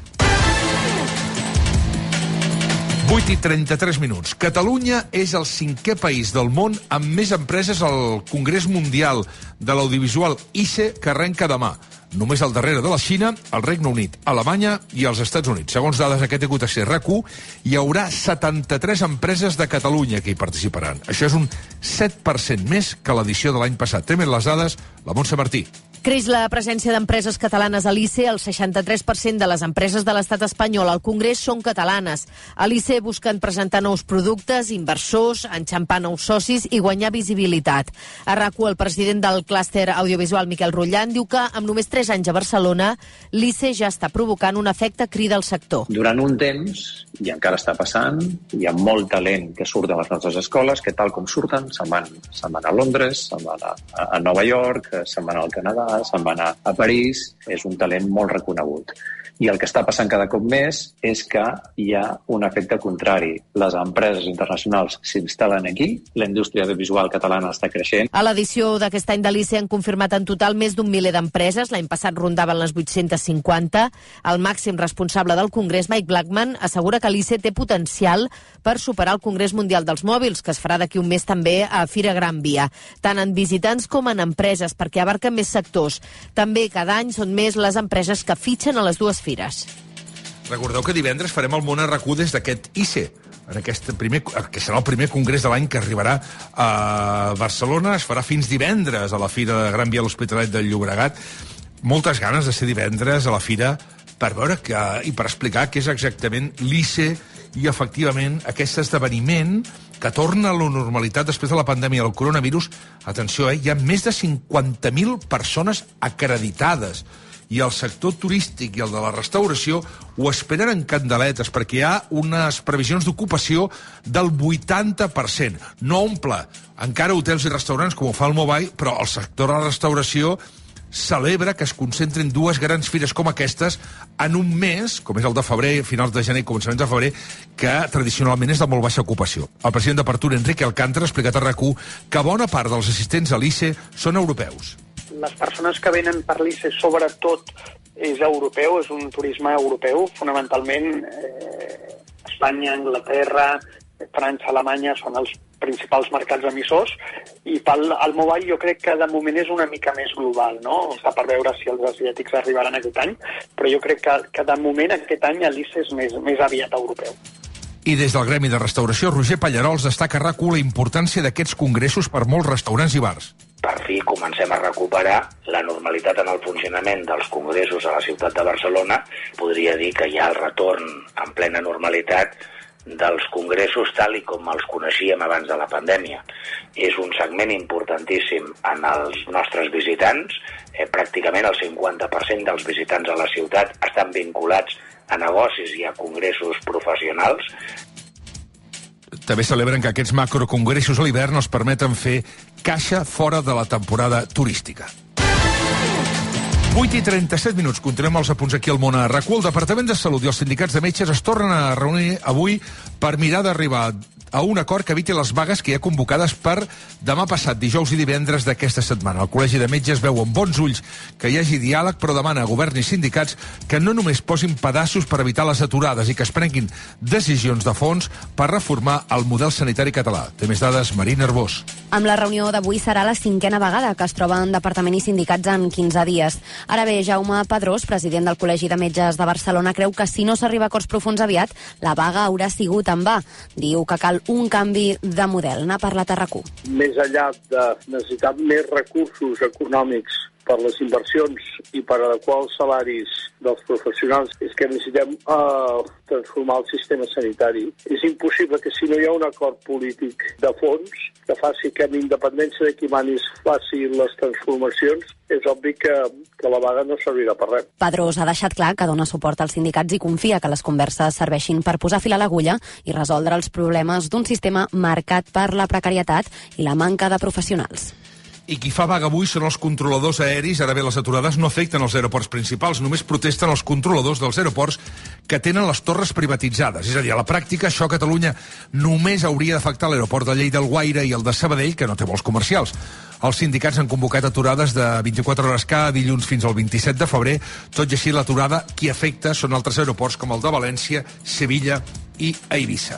vuit i trenta-tres minuts. Catalunya és el cinquè país del món amb més empreses al Congrés Mundial de l'Audiovisual I C E, que arrenca demà. Només al darrere de la Xina, el Regne Unit, Alemanya i els Estats Units. Segons dades d'aquest Q T C R A C U, hi haurà setanta-tres empreses de Catalunya que hi participaran. Això és un set per cent més que l'edició de l'any passat. Té més les dades la Montse Martí. Creix la presència d'empreses catalanes a l'I C E. El seixanta-tres per cent de les empreses de l'estat espanyol al Congrés són catalanes. A l'I C E busquen presentar nous productes, inversors, enxampar nous socis i guanyar visibilitat. A R A C U, el president del clúster audiovisual, Miquel Rotllan, diu que amb només tres anys a Barcelona, l'I C E ja està provocant un efecte crida al sector. Durant un temps, i encara està passant, hi ha molt talent que surt de les nostres escoles, que tal com surten, se'n van, se'n van a Londres, se'n van a, a Nova York, se'n van al Canadà, se'n va anar a París, és un talent molt reconegut. I el que està passant cada cop més és que hi ha un efecte contrari. Les empreses internacionals s'instal·len aquí, la indústria audiovisual catalana està creixent. A l'edició d'aquest any de l'I C E han confirmat en total més d'un miler d'empreses. L'any passat rondaven les vuit-centes cinquanta. El màxim responsable del Congrés, Mike Blackman, assegura que l'I C E té potencial per superar el Congrés Mundial dels Mòbils, que es farà d'aquí un mes també a Fira Gran Via, tant en visitants com en empreses, perquè abarquen més sectors. També cada any són més les empreses que fitxen a les dues fires. Recordeu que divendres farem el món a R A C U des d'aquest I C E, en aquest primer, que serà el primer congrés de l'any que arribarà a Barcelona. Es farà fins divendres a la Fira de Gran Via a l'Hospitalet del Llobregat. Moltes ganes de ser divendres a la Fira per veure que, i per explicar què és exactament l'I C E i, efectivament, aquest esdeveniment que torna a la normalitat després de la pandèmia del coronavirus. Atenció, eh? Hi ha més de cinquanta mil persones acreditades i el sector turístic i el de la restauració ho esperen en candeletes perquè hi ha unes previsions d'ocupació del vuitanta per cent. No omple encara hotels i restaurants com ho fa el Mobile, però el sector de la restauració celebra que es concentrin dues grans fires com aquestes en un mes, com és el de febrer, finals de gener i començaments de febrer, que tradicionalment és de molt baixa ocupació. El president d'Apertura, Enrique Alcántara, ha explicat a R A C U que bona part dels assistents a l'I C E són europeus. Les persones que venen per l'I C E sobretot és europeu, és un turisme europeu, fonamentalment eh, Espanya, Anglaterra, França, Alemanya són els principals mercats emissors, i pel el Mobile jo crec que de moment és una mica més global, no? Està per veure si els asiàtics arribaran aquest any, però jo crec que, que de moment aquest any l'I C E és més, més aviat europeu. I des del Gremi de Restauració, Roger Pallarols destaca a R A C U la importància d'aquests congressos per molts restaurants i bars. Per fi comencem a recuperar la normalitat en el funcionament dels congressos a la ciutat de Barcelona. Podria dir que hi ha el retorn en plena normalitat dels congressos tal i com els coneixíem abans de la pandèmia. És un segment importantíssim en els nostres visitants. Eh, pràcticament el cinquanta per cent dels visitants a la ciutat estan vinculats a negocis i a congressos professionals. També celebren que aquests macrocongressos a l'hivern els permeten fer caixa fora de la temporada turística. vuit i trenta-set minuts. Continuem els apunts aquí al món a R A C U. El Departament de Salut i els sindicats de metges es tornen a reunir avui per mirar d'arribar a un acord que eviti les vagues que hi ha convocades per demà passat, dijous i divendres d'aquesta setmana. El Col·legi de Metges veu amb bons ulls que hi hagi diàleg, però demana a govern i sindicats que no només posin pedaços per evitar les aturades i que es prenguin decisions de fons per reformar el model sanitari català. Té més dades, Marina Arbós. Amb la reunió d'avui serà la cinquena vegada que es troben departament i sindicats en quinze dies. Ara bé, Jaume Pedrós, president del Col·legi de Metges de Barcelona, creu que si no s'arriba a acords profuns aviat, la vaga haurà sigut en va. Diu que cal un canvi de model. N'ha parlat a RAC u. Més enllà de necessitar més recursos econòmics per les inversions i per adequar els salaris dels professionals, és que necessitem uh, transformar el sistema sanitari. És impossible que si no hi ha un acord polític de fons que faci que amb independència de qui manis faci les transformacions, és obvi que, que la vaga no servirà per res. Pedrós ha deixat clar que dona suport als sindicats i confia que les converses serveixin per posar fil a l'agulla i resoldre els problemes d'un sistema marcat per la precarietat i la manca de professionals. I qui fa vaga avui són els controladors aeris. Ara bé, les aturades no afecten els aeroports principals, només protesten els controladors dels aeroports que tenen les torres privatitzades. És a dir, a la pràctica, això a Catalunya només hauria d'afectar l'aeroport de Lleida, el Guaire i el de Sabadell, que no té vols comercials. Els sindicats han convocat aturades de vint-i-quatre hores cada dilluns fins al vint-i-set de febrer. Tot i així, l'aturada qui afecta són altres aeroports com el de València, Sevilla i Eivissa.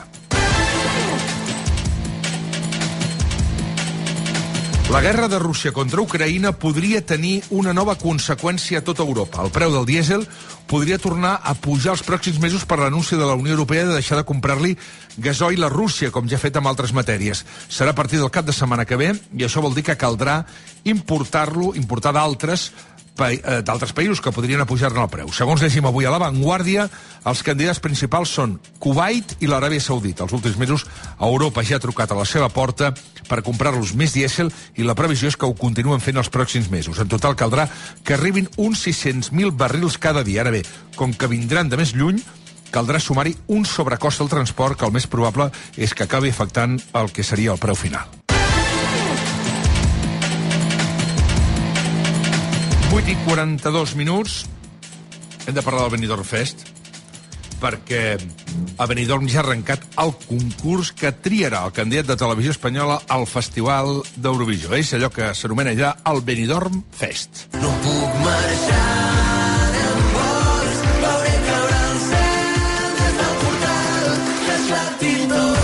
La guerra de Rússia contra Ucraïna podria tenir una nova conseqüència a tota Europa. El preu del dièsel podria tornar a pujar els pròxims mesos per l'anunci de la Unió Europea de deixar de comprar-li gasoil a Rússia, com ja ha fet amb altres matèries. Serà a partir del cap de setmana que ve, i això vol dir que caldrà importar-lo, importar d'altres d'altres països que podrien apujar-ne el preu. Segons llegim avui a La Vanguardia, els candidats principals són Kuwait i l'Aràbia Saudita. Els últims mesos, Europa ja ha trucat a la seva porta per comprar-los més dièsel i la previsió és que ho continuen fent els pròxims mesos. En total caldrà que arribin uns sis-cents mil barrils cada dia. Ara bé, com que vindran de més lluny, caldrà sumar-hi un sobrecost al transport que el més probable és que acabi afectant el que seria el preu final. vuit i quaranta-dos minuts. Hem de parlar del Benidorm Fest, perquè a Benidorm ja ha arrencat el concurs que triarà el candidat de Televisió Espanyola al Festival d'Eurovisió. És allò que s'anomena ja el Benidorm Fest. No puc marxar en vols, veuré caure el cel des del portal que és l'actitud.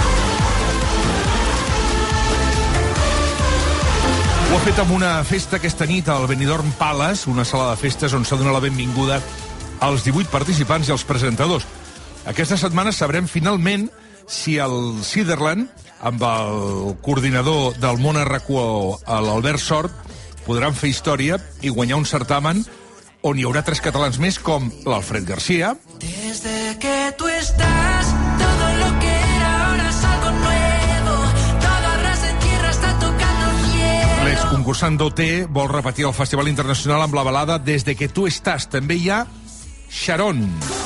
Ho ha fet amb una festa aquesta nit al Benidorm Palace, una sala de festes on s'ha donat la benvinguda als divuit participants i als presentadors. Aquesta setmana sabrem finalment si el Ciderland, amb el coordinador del món R Q, l'Albert Sort, podran fer història i guanyar un certamen on hi haurà tres catalans més, com l'Alfred Garcia. Desde que tu estás, todo lo que era ahora es algo nuevo, todo ras en tierra está tocando cielo. L'exconcursant d'O T vol repetir el Festival Internacional amb la balada Desde que tu estás. També hi ha Sharon.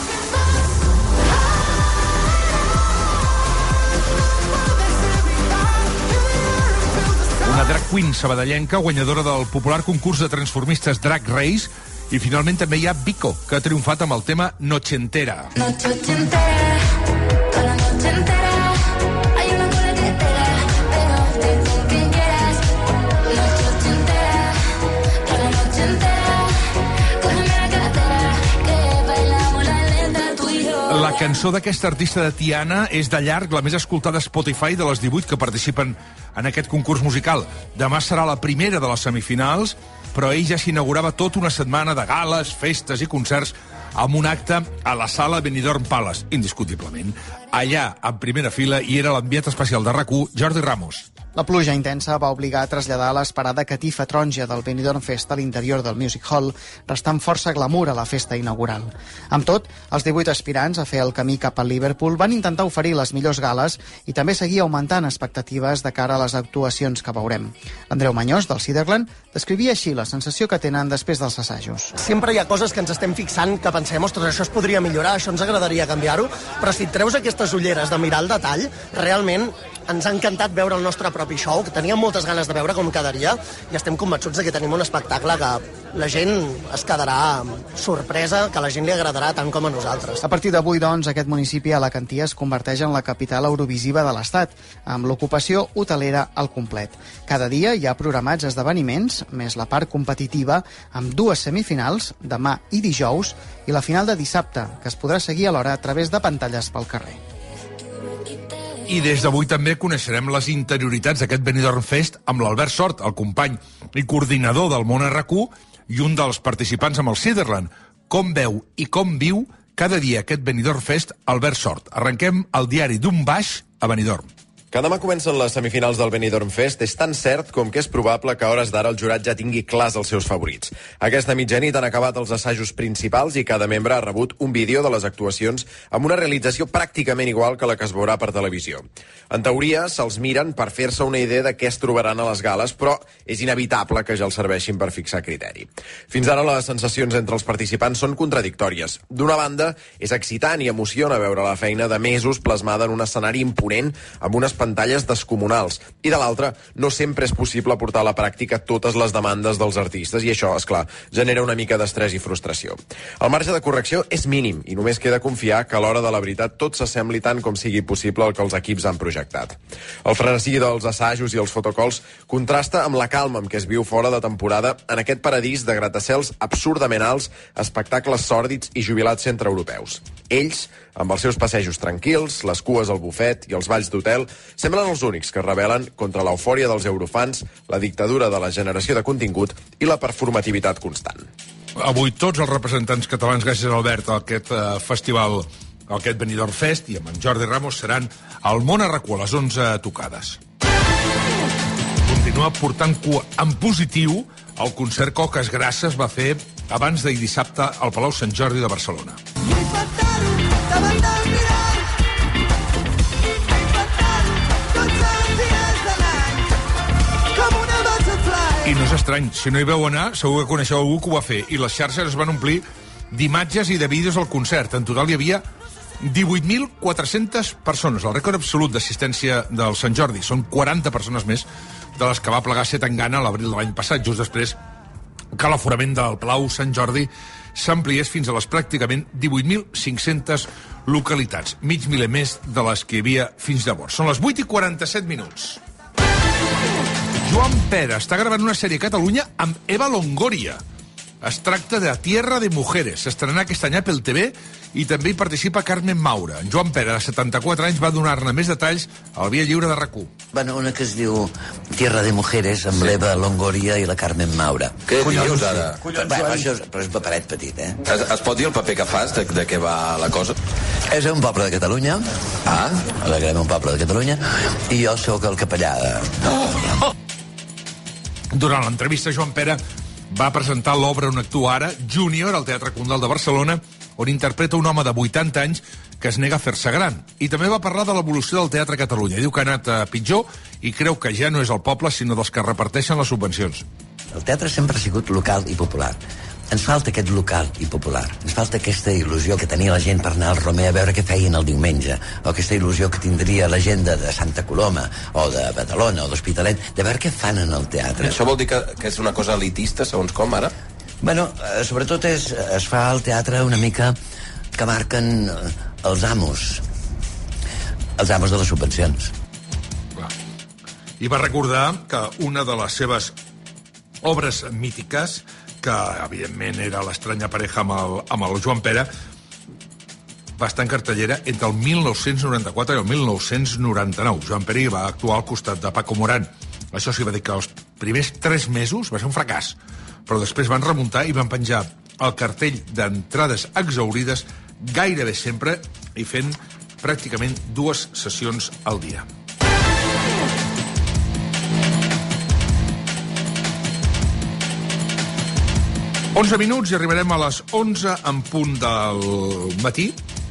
Una drag queen sabadellenca, guanyadora del popular concurs de transformistes Drag Race. I finalment també hi ha Vico, que ha triomfat amb el tema Noche Entera. Noche entera, toda la noche entera, hay una cola que espera, pégate con quien quieras. Noche entera, toda la noche entera, cógeme la cartera, que bailamos la lenta tú y yo. La cançó d'aquesta artista de Tiana és de llarg la més escoltada a Spotify de les divuit que participen en aquest concurs musical. Demà serà la primera de les semifinals, però ell ja s'inaugurava tota una setmana de gales, festes i concerts amb un acte a la sala Benidorm Palace, indiscutiblement. Allà, en primera fila, hi era l'enviat especial de RAC u, Jordi Ramos. La pluja intensa va obligar a traslladar l'esperada catifa taronja del Benidorm Fest a l'interior del Music Hall, restant força glamour a la festa inaugural. Amb tot, els divuit aspirants a fer el camí cap a Liverpool van intentar oferir les millors gales i també seguir augmentant expectatives de cara a les actuacions que veurem. L'Andreu Mañós, del Ciderland, descrivia així la sensació que tenen després dels assajos. Sempre hi ha coses que ens estem fixant, que pensem, ostres, això es podria millorar, això ens agradaria canviar-ho, però si et treus aquestes ulleres de mirar el detall, realment ens ha encantat veure el nostre propi show, que teníem moltes ganes de veure com quedaria, i estem convençuts de que tenim un espectacle que la gent es quedarà sorpresa, que a la gent li agradarà tant com a nosaltres. A partir d'avui, doncs, aquest municipi alacantí es converteix en la capital eurovisiva de l'Estat, amb l'ocupació hotelera al complet. Cada dia hi ha programats esdeveniments, més la part competitiva, amb dues semifinals, demà i dijous, i la final de dissabte, que es podrà seguir alhora a través de pantalles pel carrer. I des d'avui també coneixerem les interioritats d'aquest Benidorm Fest amb l'Albert Sort, el company i coordinador del Món R Q i un dels participants amb el Ciderland. Com veu i com viu cada dia aquest Benidorm Fest Albert Sort. Arrenquem el diari d'un baix a Benidorm. Que demà comencen les semifinals del Benidorm Fest és tan cert com que és probable que a hores d'ara el jurat ja tingui clars els seus favorits. Aquesta mitjanit han acabat els assajos principals i cada membre ha rebut un vídeo de les actuacions amb una realització pràcticament igual que la que es veurà per televisió. En teoria, se'ls miren per fer-se una idea de què es trobaran a les gales, però és inevitable que ja els serveixin per fixar criteri. Fins ara, les sensacions entre els participants són contradictòries. D'una banda, és excitant i emociona veure la feina de mesos plasmada en un escenari imponent amb unes pantalles descomunals. I de l'altra, no sempre és possible portar a la pràctica totes les demandes dels artistes i això, és clar, genera una mica d'estrès i frustració. El marge de correcció és mínim i només queda confiar que a l'hora de la veritat tot s'assembli tant com sigui possible al que els equips han projectat. El frenesí dels assajos i els fotocols contrasta amb la calma amb què es viu fora de temporada en aquest paradís de gratacels absurdament alts, espectacles sòrdids i jubilats centreeuropeus. Ells, amb els seus passejos tranquils, les cues al bufet i els balls d'hotel, semblen els únics que rebel·len contra l'eufòria dels eurofans, la dictadura de la generació de contingut i la performativitat constant. Avui tots els representants catalans, gràcies a Albert, a aquest uh, festival, a aquest Benidorm Fest i amb en Jordi Ramos seran al Món R Q a les onze tocades. Continua portant cua en positiu el concert Coques Grasses va fer abans d'ahir dissabte al Palau Sant Jordi de Barcelona. I no és estrany, si no hi veu anar, segur que coneixeu algú que ho va fer. I les xarxes es van omplir d'imatges i de vídeos al concert. En total hi havia divuit mil quatre-centes persones, el rècord absolut d'assistència del Sant Jordi. Són quaranta persones més de les que va plegar Zetangana a l'abril de l'any passat, just després que l'aforament del Palau Sant Jordi s'ampliés fins a les pràcticament divuit mil cinc-centes localitats, mig miler més de les que hi havia fins llavors. Són les vuit i quaranta-set minuts. Joan Pera està gravant una sèrie a Catalunya amb Eva Longoria. Es tracta de Tierra de Mujeres. S'estrenarà aquest any a Apple T V i també hi participa Carmen Maura. En Joan Pera, de setanta-quatre anys, va donar-ne més detalls al Via Lliure de R A C U. Bueno, una que es diu Tierra de Mujeres, amb sí. l'Eva Longoria i la Carmen Maura. Què dius ara? Collons, bueno, això és, però és paperet petit, eh? Es, es pot dir el paper que fas, de, de què va la cosa? És un poble de Catalunya. Ah? Alegrem un poble de Catalunya. I jo sóc el capellà de... Oh! Durant l'entrevista, Joan Pera va presentar l'obra On actua ara, Júnior, al Teatre Condal de Barcelona, on interpreta un home de vuitanta anys que es nega a fer-se gran. I també va parlar de l'evolució del teatre a Catalunya. Diu que ha anat a pitjor i creu que ja no és el poble, sinó dels que reparteixen les subvencions. El teatre sempre ha sigut local i popular. Ens falta aquest local i popular. Ens falta aquesta il·lusió que tenia la gent per anar al Romer a veure què feien el diumenge, o aquesta il·lusió que tindria la gent de, de Santa Coloma, o de Badalona, o d'Hospitalet, de veure què fan en el teatre. Això vol dir que, que és una cosa elitista, segons com, ara? Bueno, eh, sobretot és, es fa al teatre una mica que marquen els amos, els amos de les subvencions. Clar. I va recordar que una de les seves obres mítiques, que evidentment era l'estranya pareja amb el, amb el Joan Pera, va estar en cartellera entre el mil nou-cents noranta-quatre i el mil nou-cents noranta-nou. Joan Pera hi va actuar al costat de Paco Morán. Això sí, va dir que els primers tres mesos va ser un fracàs, però després van remuntar i van penjar el cartell d'entrades exaurides gairebé sempre i fent pràcticament dues sessions al dia. onze minuts i arribarem a les onze en punt del matí.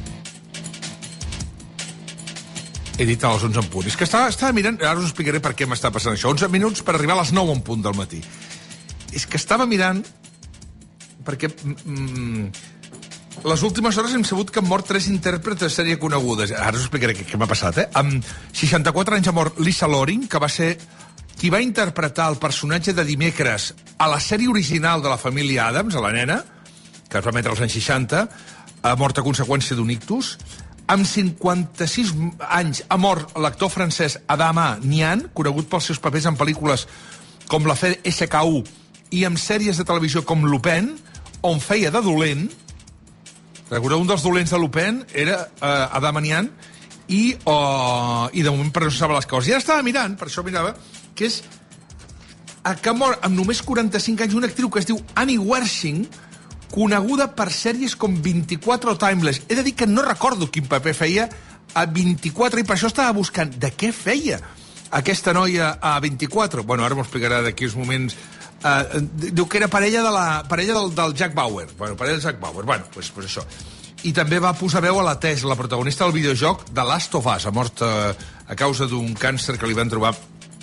He dit a les onze en punt. És que estava, estava mirant, ara us explicaré per què m'està passant això. onze minuts per arribar a les nou en punt del matí. És que estava mirant perquè mm, les últimes hores hem sabut que han mort tres intèrprets de sèrie conegudes. Ara us explicaré què, què m'ha passat, eh? Amb seixanta-quatre anys ha mort Lisa Loring, que va ser qui va interpretar el personatge de Dimecres a la sèrie original de la família Addams, a la nena, que es va emetre als anys seixanta, ha mort a conseqüència d'un ictus. Amb cinquanta-sis anys ha mort l'actor francès Adama Nian, conegut pels seus papers en pel·lícules com La Fe S K U i en sèries de televisió com Lupin, on feia de dolent. Recordeu, un dels dolents de Lupin era uh, Adama Nian, i, uh, i de moment per no saber les coses. I ara estava mirant, per això mirava, que és que mor amb només quaranta-cinc anys una actriu que es diu Annie Wershing, coneguda per sèries com vint-i-quatre o Timeless. He de dir que no recordo quin paper feia a vint-i-quatre, i per això estava buscant de què feia aquesta noia a vint-i-quatre. Bueno, ara m'ho explicarà d'aquí uns moments. Uh, diu que era parella, de la, parella del, del Jack Bauer. Bueno, parella del Jack Bauer. Bueno, pues, pues això. I també va posar veu a la Tess, la protagonista del videojoc The Last of Us. Ha mort uh, a causa d'un càncer que li van trobar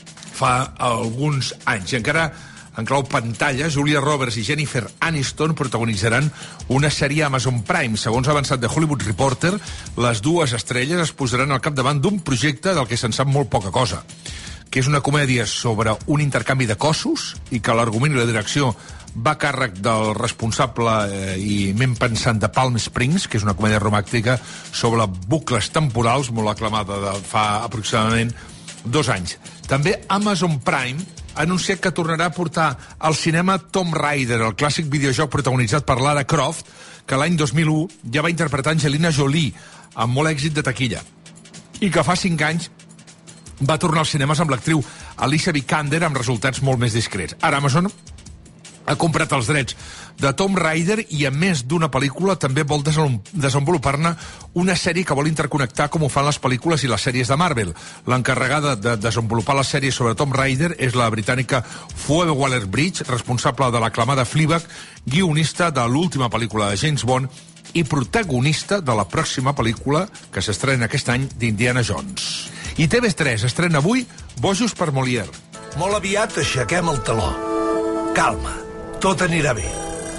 fa alguns anys. I encara en clau pantalla, Julia Roberts i Jennifer Aniston protagonitzaran una sèrie a Amazon Prime. Segons ha avançat The Hollywood Reporter, les dues estrelles es posaran al capdavant d'un projecte del que se'n sap molt poca cosa, que és una comèdia sobre un intercanvi de cossos i que l'argument i la direcció va a càrrec del responsable eh, i ment pensant de Palm Springs, que és una comèdia romàntica sobre bucles temporals molt aclamada de fa aproximadament dos anys. També Amazon Prime ha anunciat que tornarà a portar al cinema Tomb Raider, el clàssic videojoc protagonitzat per Lara Croft, que l'any dos mil u ja va interpretar Angelina Jolie, amb molt èxit de taquilla, i que fa cinc anys va tornar als cinemes amb l'actriu Alicia Vikander amb resultats molt més discrets. Ara Amazon ha comprat els drets de Tomb Raider i, a més d'una pel·lícula, també vol desenvolupar-ne una sèrie que vol interconnectar com ho fan les pel·lícules i les sèries de Marvel. L'encarregada de desenvolupar la sèrie sobre Tomb Raider és la britànica Phoebe Waller-Bridge, responsable de l'aclamada Fleabag, guionista de l'última pel·lícula de James Bond i protagonista de la pròxima pel·lícula que s'estrena aquest any d'Indiana Jones. I T V tres estrena avui Bojos per Molière. Molt aviat aixequem el teló. Calma, tot anirà bé.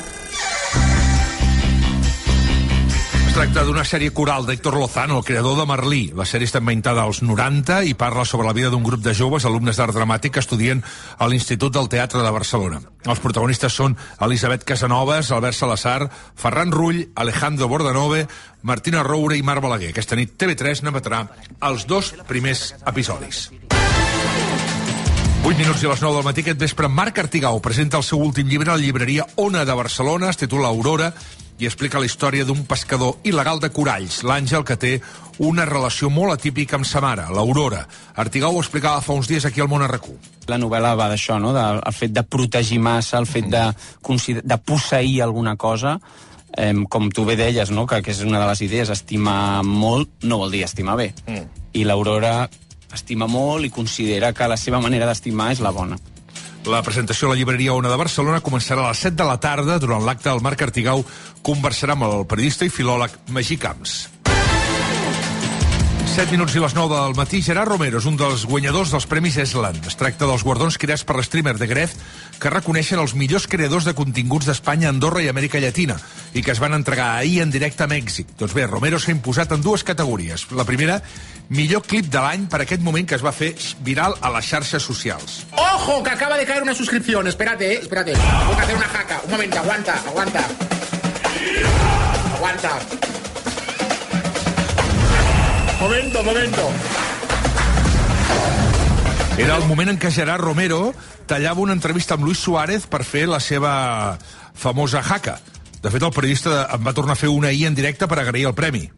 Es tracta d'una sèrie coral d'Héctor Lozano, el creador de Merlí. La sèrie està inventada als noranta i parla sobre la vida d'un grup de joves alumnes d'art dramàtic que estudien a l'Institut del Teatre de Barcelona. Els protagonistes són Elisabet Casanovas, Albert Salazar, Ferran Rull, Alejandro Bordanove, Martina Roure i Marc Balaguer. Aquesta nit T V tres n'emetrà els dos primers episodis. vuit minuts i les nou del matí. Aquest vespre Marc Artigau presenta el seu últim llibre a la llibreria Ona de Barcelona. Es titula Aurora i explica la història d'un pescador il·legal de coralls, l'Àngel, que té una relació molt atípica amb sa mare, l'Aurora. Artigau ho explicava fa uns dies aquí al Món R Q. La novel·la va d'això, no? Del el fet de protegir massa, el fet de, de posseir alguna cosa, eh, com tu bé deies, no? que, que és una de les idees, estimar molt no vol dir estimar bé. Mm. I l'Aurora estima molt i considera que la seva manera d'estimar és la bona. La presentació a la llibreria Ona de Barcelona començarà a les set de la tarda. Durant l'acte, el Marc Artigau conversarà amb el periodista i filòleg Magí Camps. set minuts i les nou del matí. Gerard Romero és un dels guanyadors dels Premis Esland. Es tracta dels guardons creats per l'streamer de Gref, que reconeixen els millors creadors de continguts d'Espanya, Andorra i Amèrica Llatina, i que es van entregar ahir en directe a Mèxic. Doncs bé, Romero s'ha imposat en dues categories. La primera, millor clip de l'any per aquest moment que es va fer viral a les xarxes socials. ¡Ojo, que acaba de caer una suscripción! Espérate, eh, espérate. Tengo que hacer una jaca. Un momento, aguanta, aguanta. Aguanta. Momento, momento. Era el moment en què Gerard Romero tallava una entrevista amb Luis Suárez per fer la seva famosa jaca. De fet, el periodista em va tornar a fer una ahir en directe per agrair el premi.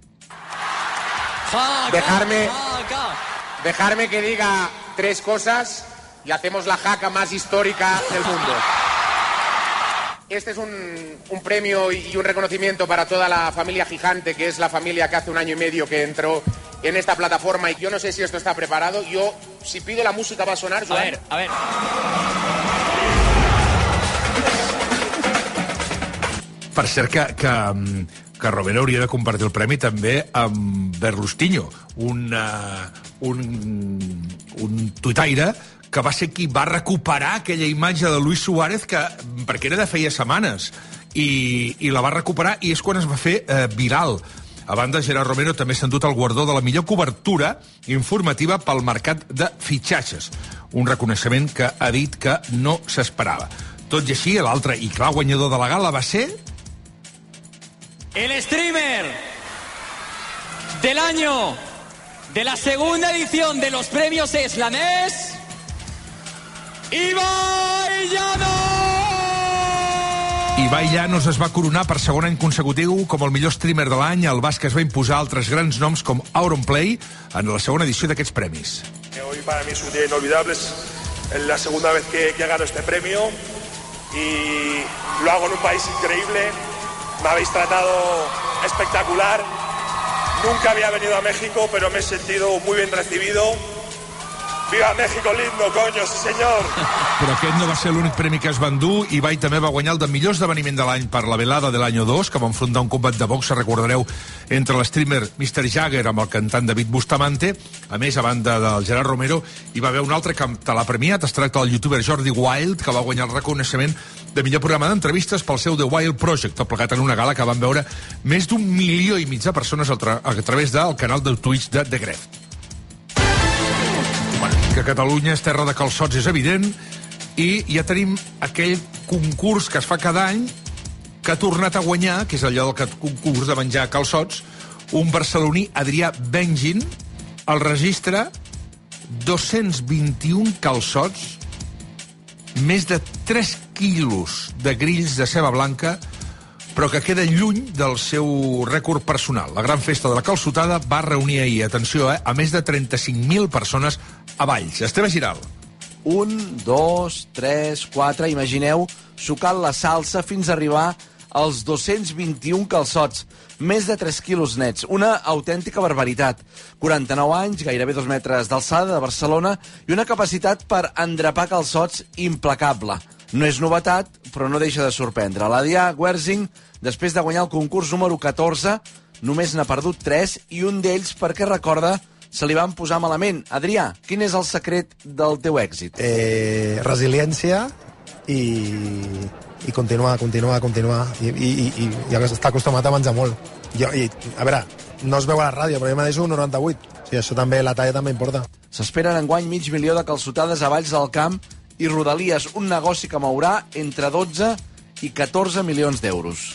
Dejarme, dejarme que diga tres cosas y hacemos la jaca más histórica del mundo. Este es un, un premio y un reconocimiento para toda la familia Gigante, que es la familia que hace un año y medio que entró en esta plataforma. Y yo no sé si esto está preparado. Yo, si pido la música, va a sonar. Joan. A ver, a ver. Per cert que, que, que Romero hauria de compartir el premi també amb Berlustinho, un, uh, un, un tuitaire que va ser qui va recuperar aquella imatge de Luis Suárez, que, perquè era de feia setmanes, i, i la va recuperar, i és quan es va fer eh, viral. A banda, Gerard Romero també s'ha endut el guardó de la millor cobertura informativa pel mercat de fitxatges, un reconeixement que ha dit que no s'esperava. Tot i així, l'altre i clar guanyador de la gala va ser... El streamer del año de la segunda edición de los premios Eslan es... Ibai Llanos! Ibai Llanos es va coronar per segon any consecutiu com el millor streamer de l'any. El basc es va imposar altres grans noms com Auronplay en la segona edició d'aquests premis. Hoy para mí es un día inolvidable, es la segunda vez que, que gano este premio y lo hago en un país increíble. Me habéis tratado espectacular. Nunca había venido a México, pero me he sentido muy bien recibido. ¡Viva México lindo, coño, sí senyor! Però aquest no va ser l'únic premi que es va endur. Ibai també va guanyar el de millor esdeveniment de l'any per la velada de l'any dos, que va enfrontar un combat de boxa, recordareu, entre l'streamer mister Jagger amb el cantant David Bustamante. A més, a banda del Gerard Romero, hi va haver un altre català premiat. Es tracta del youtuber Jordi Wild, que va guanyar el reconeixement de millor programa d'entrevistes pel seu The Wild Project, tot plegat en una gala que van veure més d'un milió i mig de persones a, tra a través del canal de Twitch de The Gref. Que Catalunya és terra de calçots és evident, i ja tenim aquell concurs que es fa cada any que ha tornat a guanyar, que és allò del concurs de menjar calçots, un barceloní, Adrià Bengin. El registre dos-cents vint-i-un calçots, més de tres quilos de grills de ceba blanca, però que queda lluny del seu rècord personal. La gran festa de la calçotada va reunir ahir, atenció, eh, a més de trenta-cinc mil persones a Valls. Esteve Giral. Un, dos, tres, quatre, imagineu, sucant la salsa fins a arribar als dos-cents vint-i-un calçots, més de tres quilos nets, una autèntica barbaritat. quaranta-nou anys, gairebé dos metres d'alçada, de Barcelona, i una capacitat per endrapar calçots implacable. No és novetat, però no deixa de sorprendre. L'Adrià Werzing, després de guanyar el concurs número catorze, només n'ha perdut tres, i un d'ells, perquè recorda, se li van posar malament. Adrià, quin és el secret del teu èxit? Eh, resiliència i, i continuar, continuar, continuar. I, i, i, i estar acostumat a menjar molt. Jo, i, a veure, no es veu a la ràdio, però jo mateix un noranta-vuit. O sigui, això també, la talla també importa. S'esperen enguany mig milió de calçotades a Valls del Camp i Rodalies, un negoci que mourà entre dotze i catorze milions d'euros.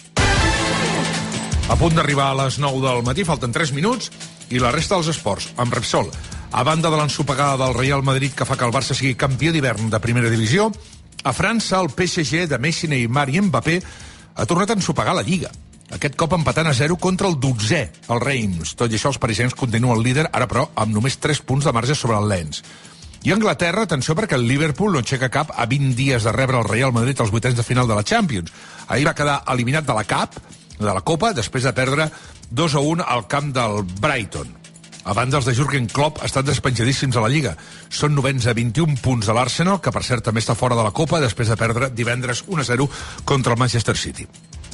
A punt d'arribar a les nou del matí, falten tres minuts, i la resta dels esports, amb Repsol. A banda de l'ensopegada del Real Madrid que fa que el Barça sigui campió d'hivern de primera divisió, a França el P S G de Messi, Neymar i Mbappé ha tornat a ensopegar la Lliga. Aquest cop empatant a zero contra el dotzè, el Reims. Tot i això, els parisens continuen líder, ara però amb només tres punts de marge sobre el Lens. I a Anglaterra, atenció, perquè el Liverpool no aixeca cap a vint dies de rebre el Real Madrid als vuitens de final de la Champions. Ahir va quedar eliminat de la Cup, de la Copa, després de perdre dos a un al camp del Brighton. A banda, els de Jürgen Klopp estan despenjadíssims a la Lliga. Són novens a vint-i-un punts de l'Arsenal, que per cert també està fora de la Copa, després de perdre divendres un a zero contra el Manchester City.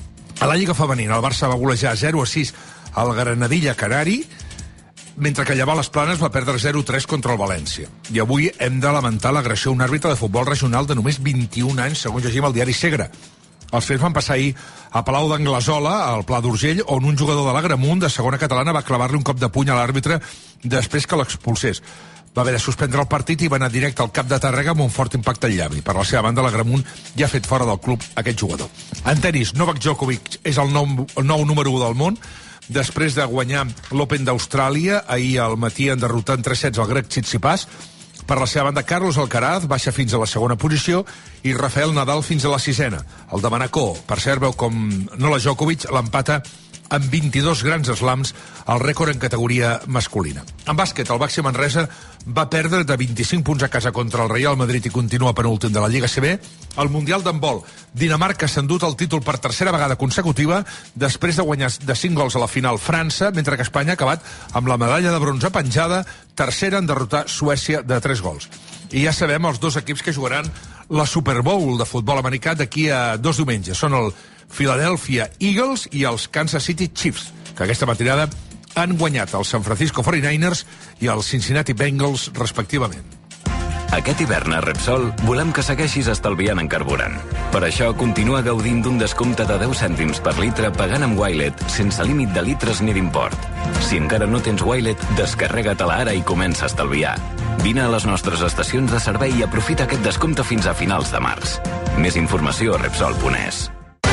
A la Lliga femenina, el Barça va golejar zero a sis al Granadilla Canari, mentre que Llevar les Planes va perdre zero a tres contra el València. I avui hem de lamentar l'agressió a un àrbitre de futbol regional de només vint-i-un anys, segons llegim al diari Segre. Els fets van passar ahir a Palau d'Anglesola, al Pla d'Urgell, on un jugador de l'Agramunt, de segona catalana, va clavar-li un cop de puny a l'àrbitre després que l'expulsés. Va haver de suspendre el partit i va anar directe al cap de Tàrrega amb un fort impacte al llavi. Per la seva banda, l'Agramunt ja ha fet fora del club aquest jugador. En tenis, Novak Djokovic és el nou, el nou número u del món, després de guanyar l'Open d'Austràlia, ahir al matí en derrotar en tres sets el grec Tsitsipas. Per la seva banda, Carlos Alcaraz baixa fins a la segona posició i Rafael Nadal fins a la sisena. El de Manacor, per cert, veu com Novak Djokovic l'empata amb vint-i-dos grans slams, el rècord en categoria masculina. En bàsquet, el Baxi Manresa va perdre de vint-i-cinc punts a casa contra el Real Madrid i continua penúltim de la Lliga A C B. Al Mundial d'handbol, Dinamarca s'ha endut el títol per tercera vegada consecutiva després de guanyar de cinc gols a la final França, mentre que Espanya ha acabat amb la medalla de bronze penjada, tercera en derrotar Suècia de tres gols. I ja sabem els dos equips que jugaran la Super Bowl de futbol americà d'aquí a dos diumenges. Són el Philadelphia Eagles i els Kansas City Chiefs, que aquesta matinada han guanyat els San Francisco forty-niners i els Cincinnati Bengals, respectivament. Aquest hivern a Repsol volem que segueixis estalviant en carburant. Per això continua gaudint d'un descompte de deu cèntims per litre pagant amb Wilet sense límit de litres ni d'import. Si encara no tens Wilet, descarrega-te-la ara i comença a estalviar. Vine a les nostres estacions de servei i aprofita aquest descompte fins a finals de març. Més informació a Repsol punt es.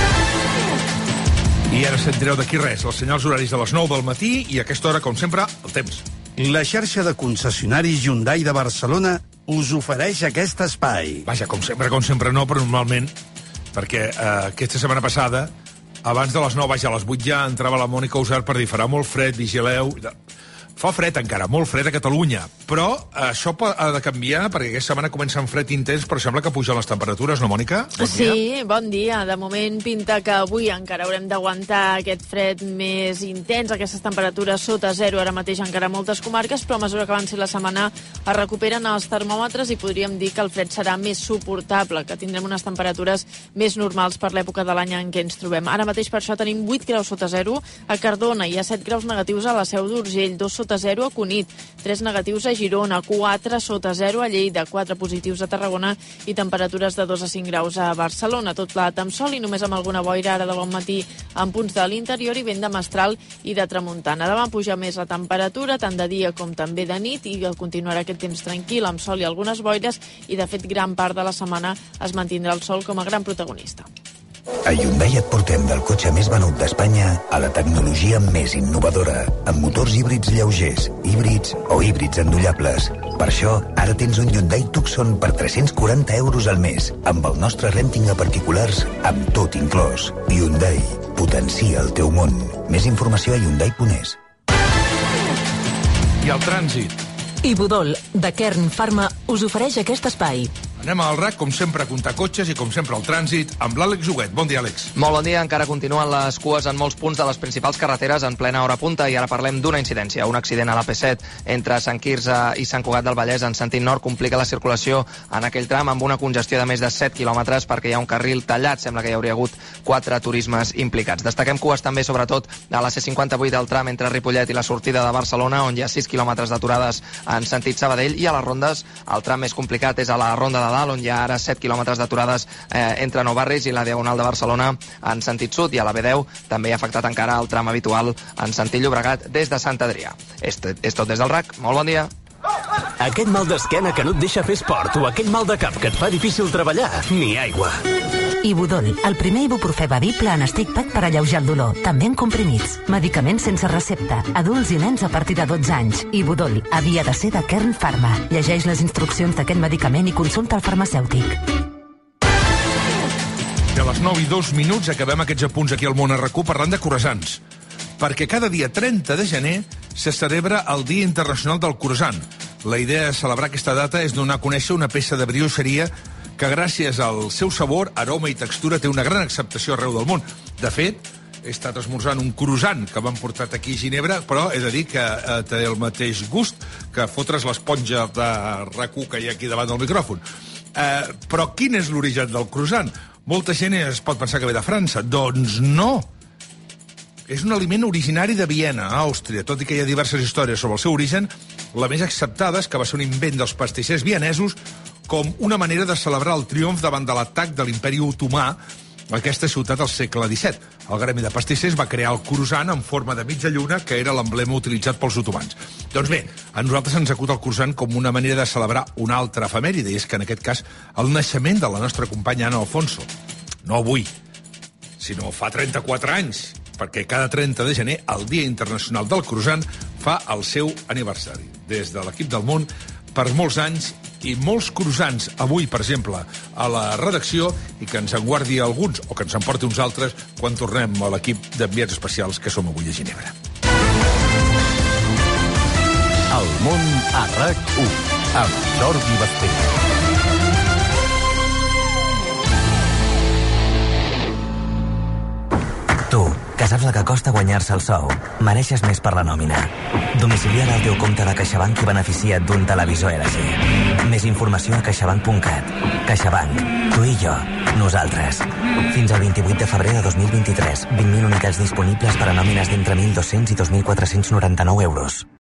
I ara sentireu d'aquí res, els senyals horaris de les nou del matí i a aquesta hora, com sempre, el temps. La xarxa de concessionaris Hyundai de Barcelona us ofereix aquest espai. Vaja, com sempre, com sempre no, però normalment, perquè eh, aquesta setmana passada, abans de les nou, vaja, a les vuit ja entrava la Mònica Usart per dir, farà molt fred, vigileu... Fa fred encara, molt fred a Catalunya, però això ha de canviar perquè aquesta setmana comença amb fred intens, però sembla que pugen les temperatures, no, Mònica? Bon sí, dia. Bon dia. De moment pinta que avui encara haurem d'aguantar aquest fred més intens, aquestes temperatures sota zero ara mateix encara a moltes comarques, però a mesura que avanci la setmana es recuperen els termòmetres i podríem dir que el fred serà més suportable, que tindrem unes temperatures més normals per l'època de l'any en què ens trobem. Ara mateix per això tenim vuit graus sota zero a Cardona, hi ha set graus negatius a la Seu d'Urgell, dos sota zero a Cunit, tres negatius a Girona, quatre sota zero a Lleida, quatre positius a Tarragona i temperatures de dos a cinc graus a Barcelona. Tot plat amb sol i només amb alguna boira ara de bon matí en punts de l'interior i vent de mestral i de tramuntana. Demà puja més la temperatura, tant de dia com també de nit, i continuarà aquest temps tranquil amb sol i algunes boires, i de fet gran part de la setmana es mantindrà el sol com a gran protagonista. A Hyundai et portem del cotxe més venut d'Espanya a la tecnologia més innovadora, amb motors híbrids lleugers, híbrids o híbrids endollables. Per això, ara tens un Hyundai Tucson per tres-cents quaranta euros al mes, amb el nostre rènting a particulars amb tot inclòs. Hyundai, potencia el teu món. Més informació a hyundai punt es. I el trànsit. Ibudol, de Kern Pharma, us ofereix aquest espai. Anem al RAC, com sempre, a comptar cotxes i, com sempre, el trànsit amb l'Àlex Huguet. Bon dia, Àlex. Molt bon dia. Encara continuen les cues en molts punts de les principals carreteres en plena hora punta i ara parlem d'una incidència. Un accident a l'A P set entre Sant Quirze i Sant Cugat del Vallès en sentit nord complica la circulació en aquell tram amb una congestió de més de set quilòmetres perquè hi ha un carril tallat. Sembla que hi hauria hagut quatre turismes implicats. Destaquem cues també, sobretot, a la C cinquanta-vuit del tram entre Ripollet i la sortida de Barcelona, on hi ha sis quilòmetres d'aturades en sentit Sabadell, i a les rondes el tram més complicat és a la Ronda de Dalt, on hi ha ara set quilòmetres d'aturades eh, entre Nou Barris i la Diagonal de Barcelona en sentit sud, i a la B deu també ha afectat encara el tram habitual en sentit Llobregat des de Sant Adrià. És, és tot des del RAC. Molt bon dia. Aquest mal d'esquena que no et deixa fer esport o aquell mal de cap que et fa difícil treballar, ni aigua. Ibudol, el primer ibuprofè bevible en stick pack per alleujar el dolor, també en comprimits. Medicaments sense recepta, adults i nens a partir de dotze anys. Ibudol havia de ser de Kern Pharma. Llegeix les instruccions d'aquest medicament i consulta el farmacèutic. I a les nou i dos minuts acabem aquests apunts aquí al Món R Q parlant de croissants. Perquè cada dia trenta de gener se celebra el Dia Internacional del Croissant. La idea de celebrar aquesta data és donar a conèixer una peça de brioixeria que gràcies al seu sabor, aroma i textura té una gran acceptació arreu del món. De fet, he estat esmorzant un croissant que m'han portat aquí a Ginebra, però he de dir que eh, té el mateix gust que fotre's l'esponja de R A Q que hi ha aquí davant del micròfon. Eh, però quin és l'origen del croissant? Molta gent es pot pensar que ve de França. Doncs no! És un aliment originari de Viena, a Àustria, tot i que hi ha diverses històries sobre el seu origen. La més acceptada és que va ser un invent dels pastissers vienesos com una manera de celebrar el triomf davant de l'atac de l'imperi otomà a aquesta ciutat al segle disset. El gremi de pastissers va crear el croissant en forma de mitja lluna, que era l'emblema utilitzat pels otomans. Doncs bé, a nosaltres ens acut el croissant com una manera de celebrar una altra efemèride, i és que en aquest cas el naixement de la nostra companya Ana Alfonso. No avui, sinó fa trenta-quatre anys, perquè cada trenta de gener, el Dia Internacional del Croissant, fa el seu aniversari. Des de l'equip del Món, per molts anys, i molts croissants avui, per exemple, a la redacció, i que ens en guardi alguns, o que ens en porti uns altres, quan tornem a l'equip d'enviats especials que som avui a Ginebra. El Món a RAC u, amb Jordi Basté. Tu, que saps el que costa guanyar-se el sou, mereixes més per la nòmina. Domicilia't al teu compte de CaixaBank i beneficia't d'un televisor L G. Més informació a caixabank punt cat. CaixaBank. Tu i jo. Nosaltres. Fins al vint-i-vuit de febrer de dos mil vint-i-tres. vint mil unitats disponibles per a nòmines d'entre mil dos-cents i dos mil quatre-cents noranta-nou euros.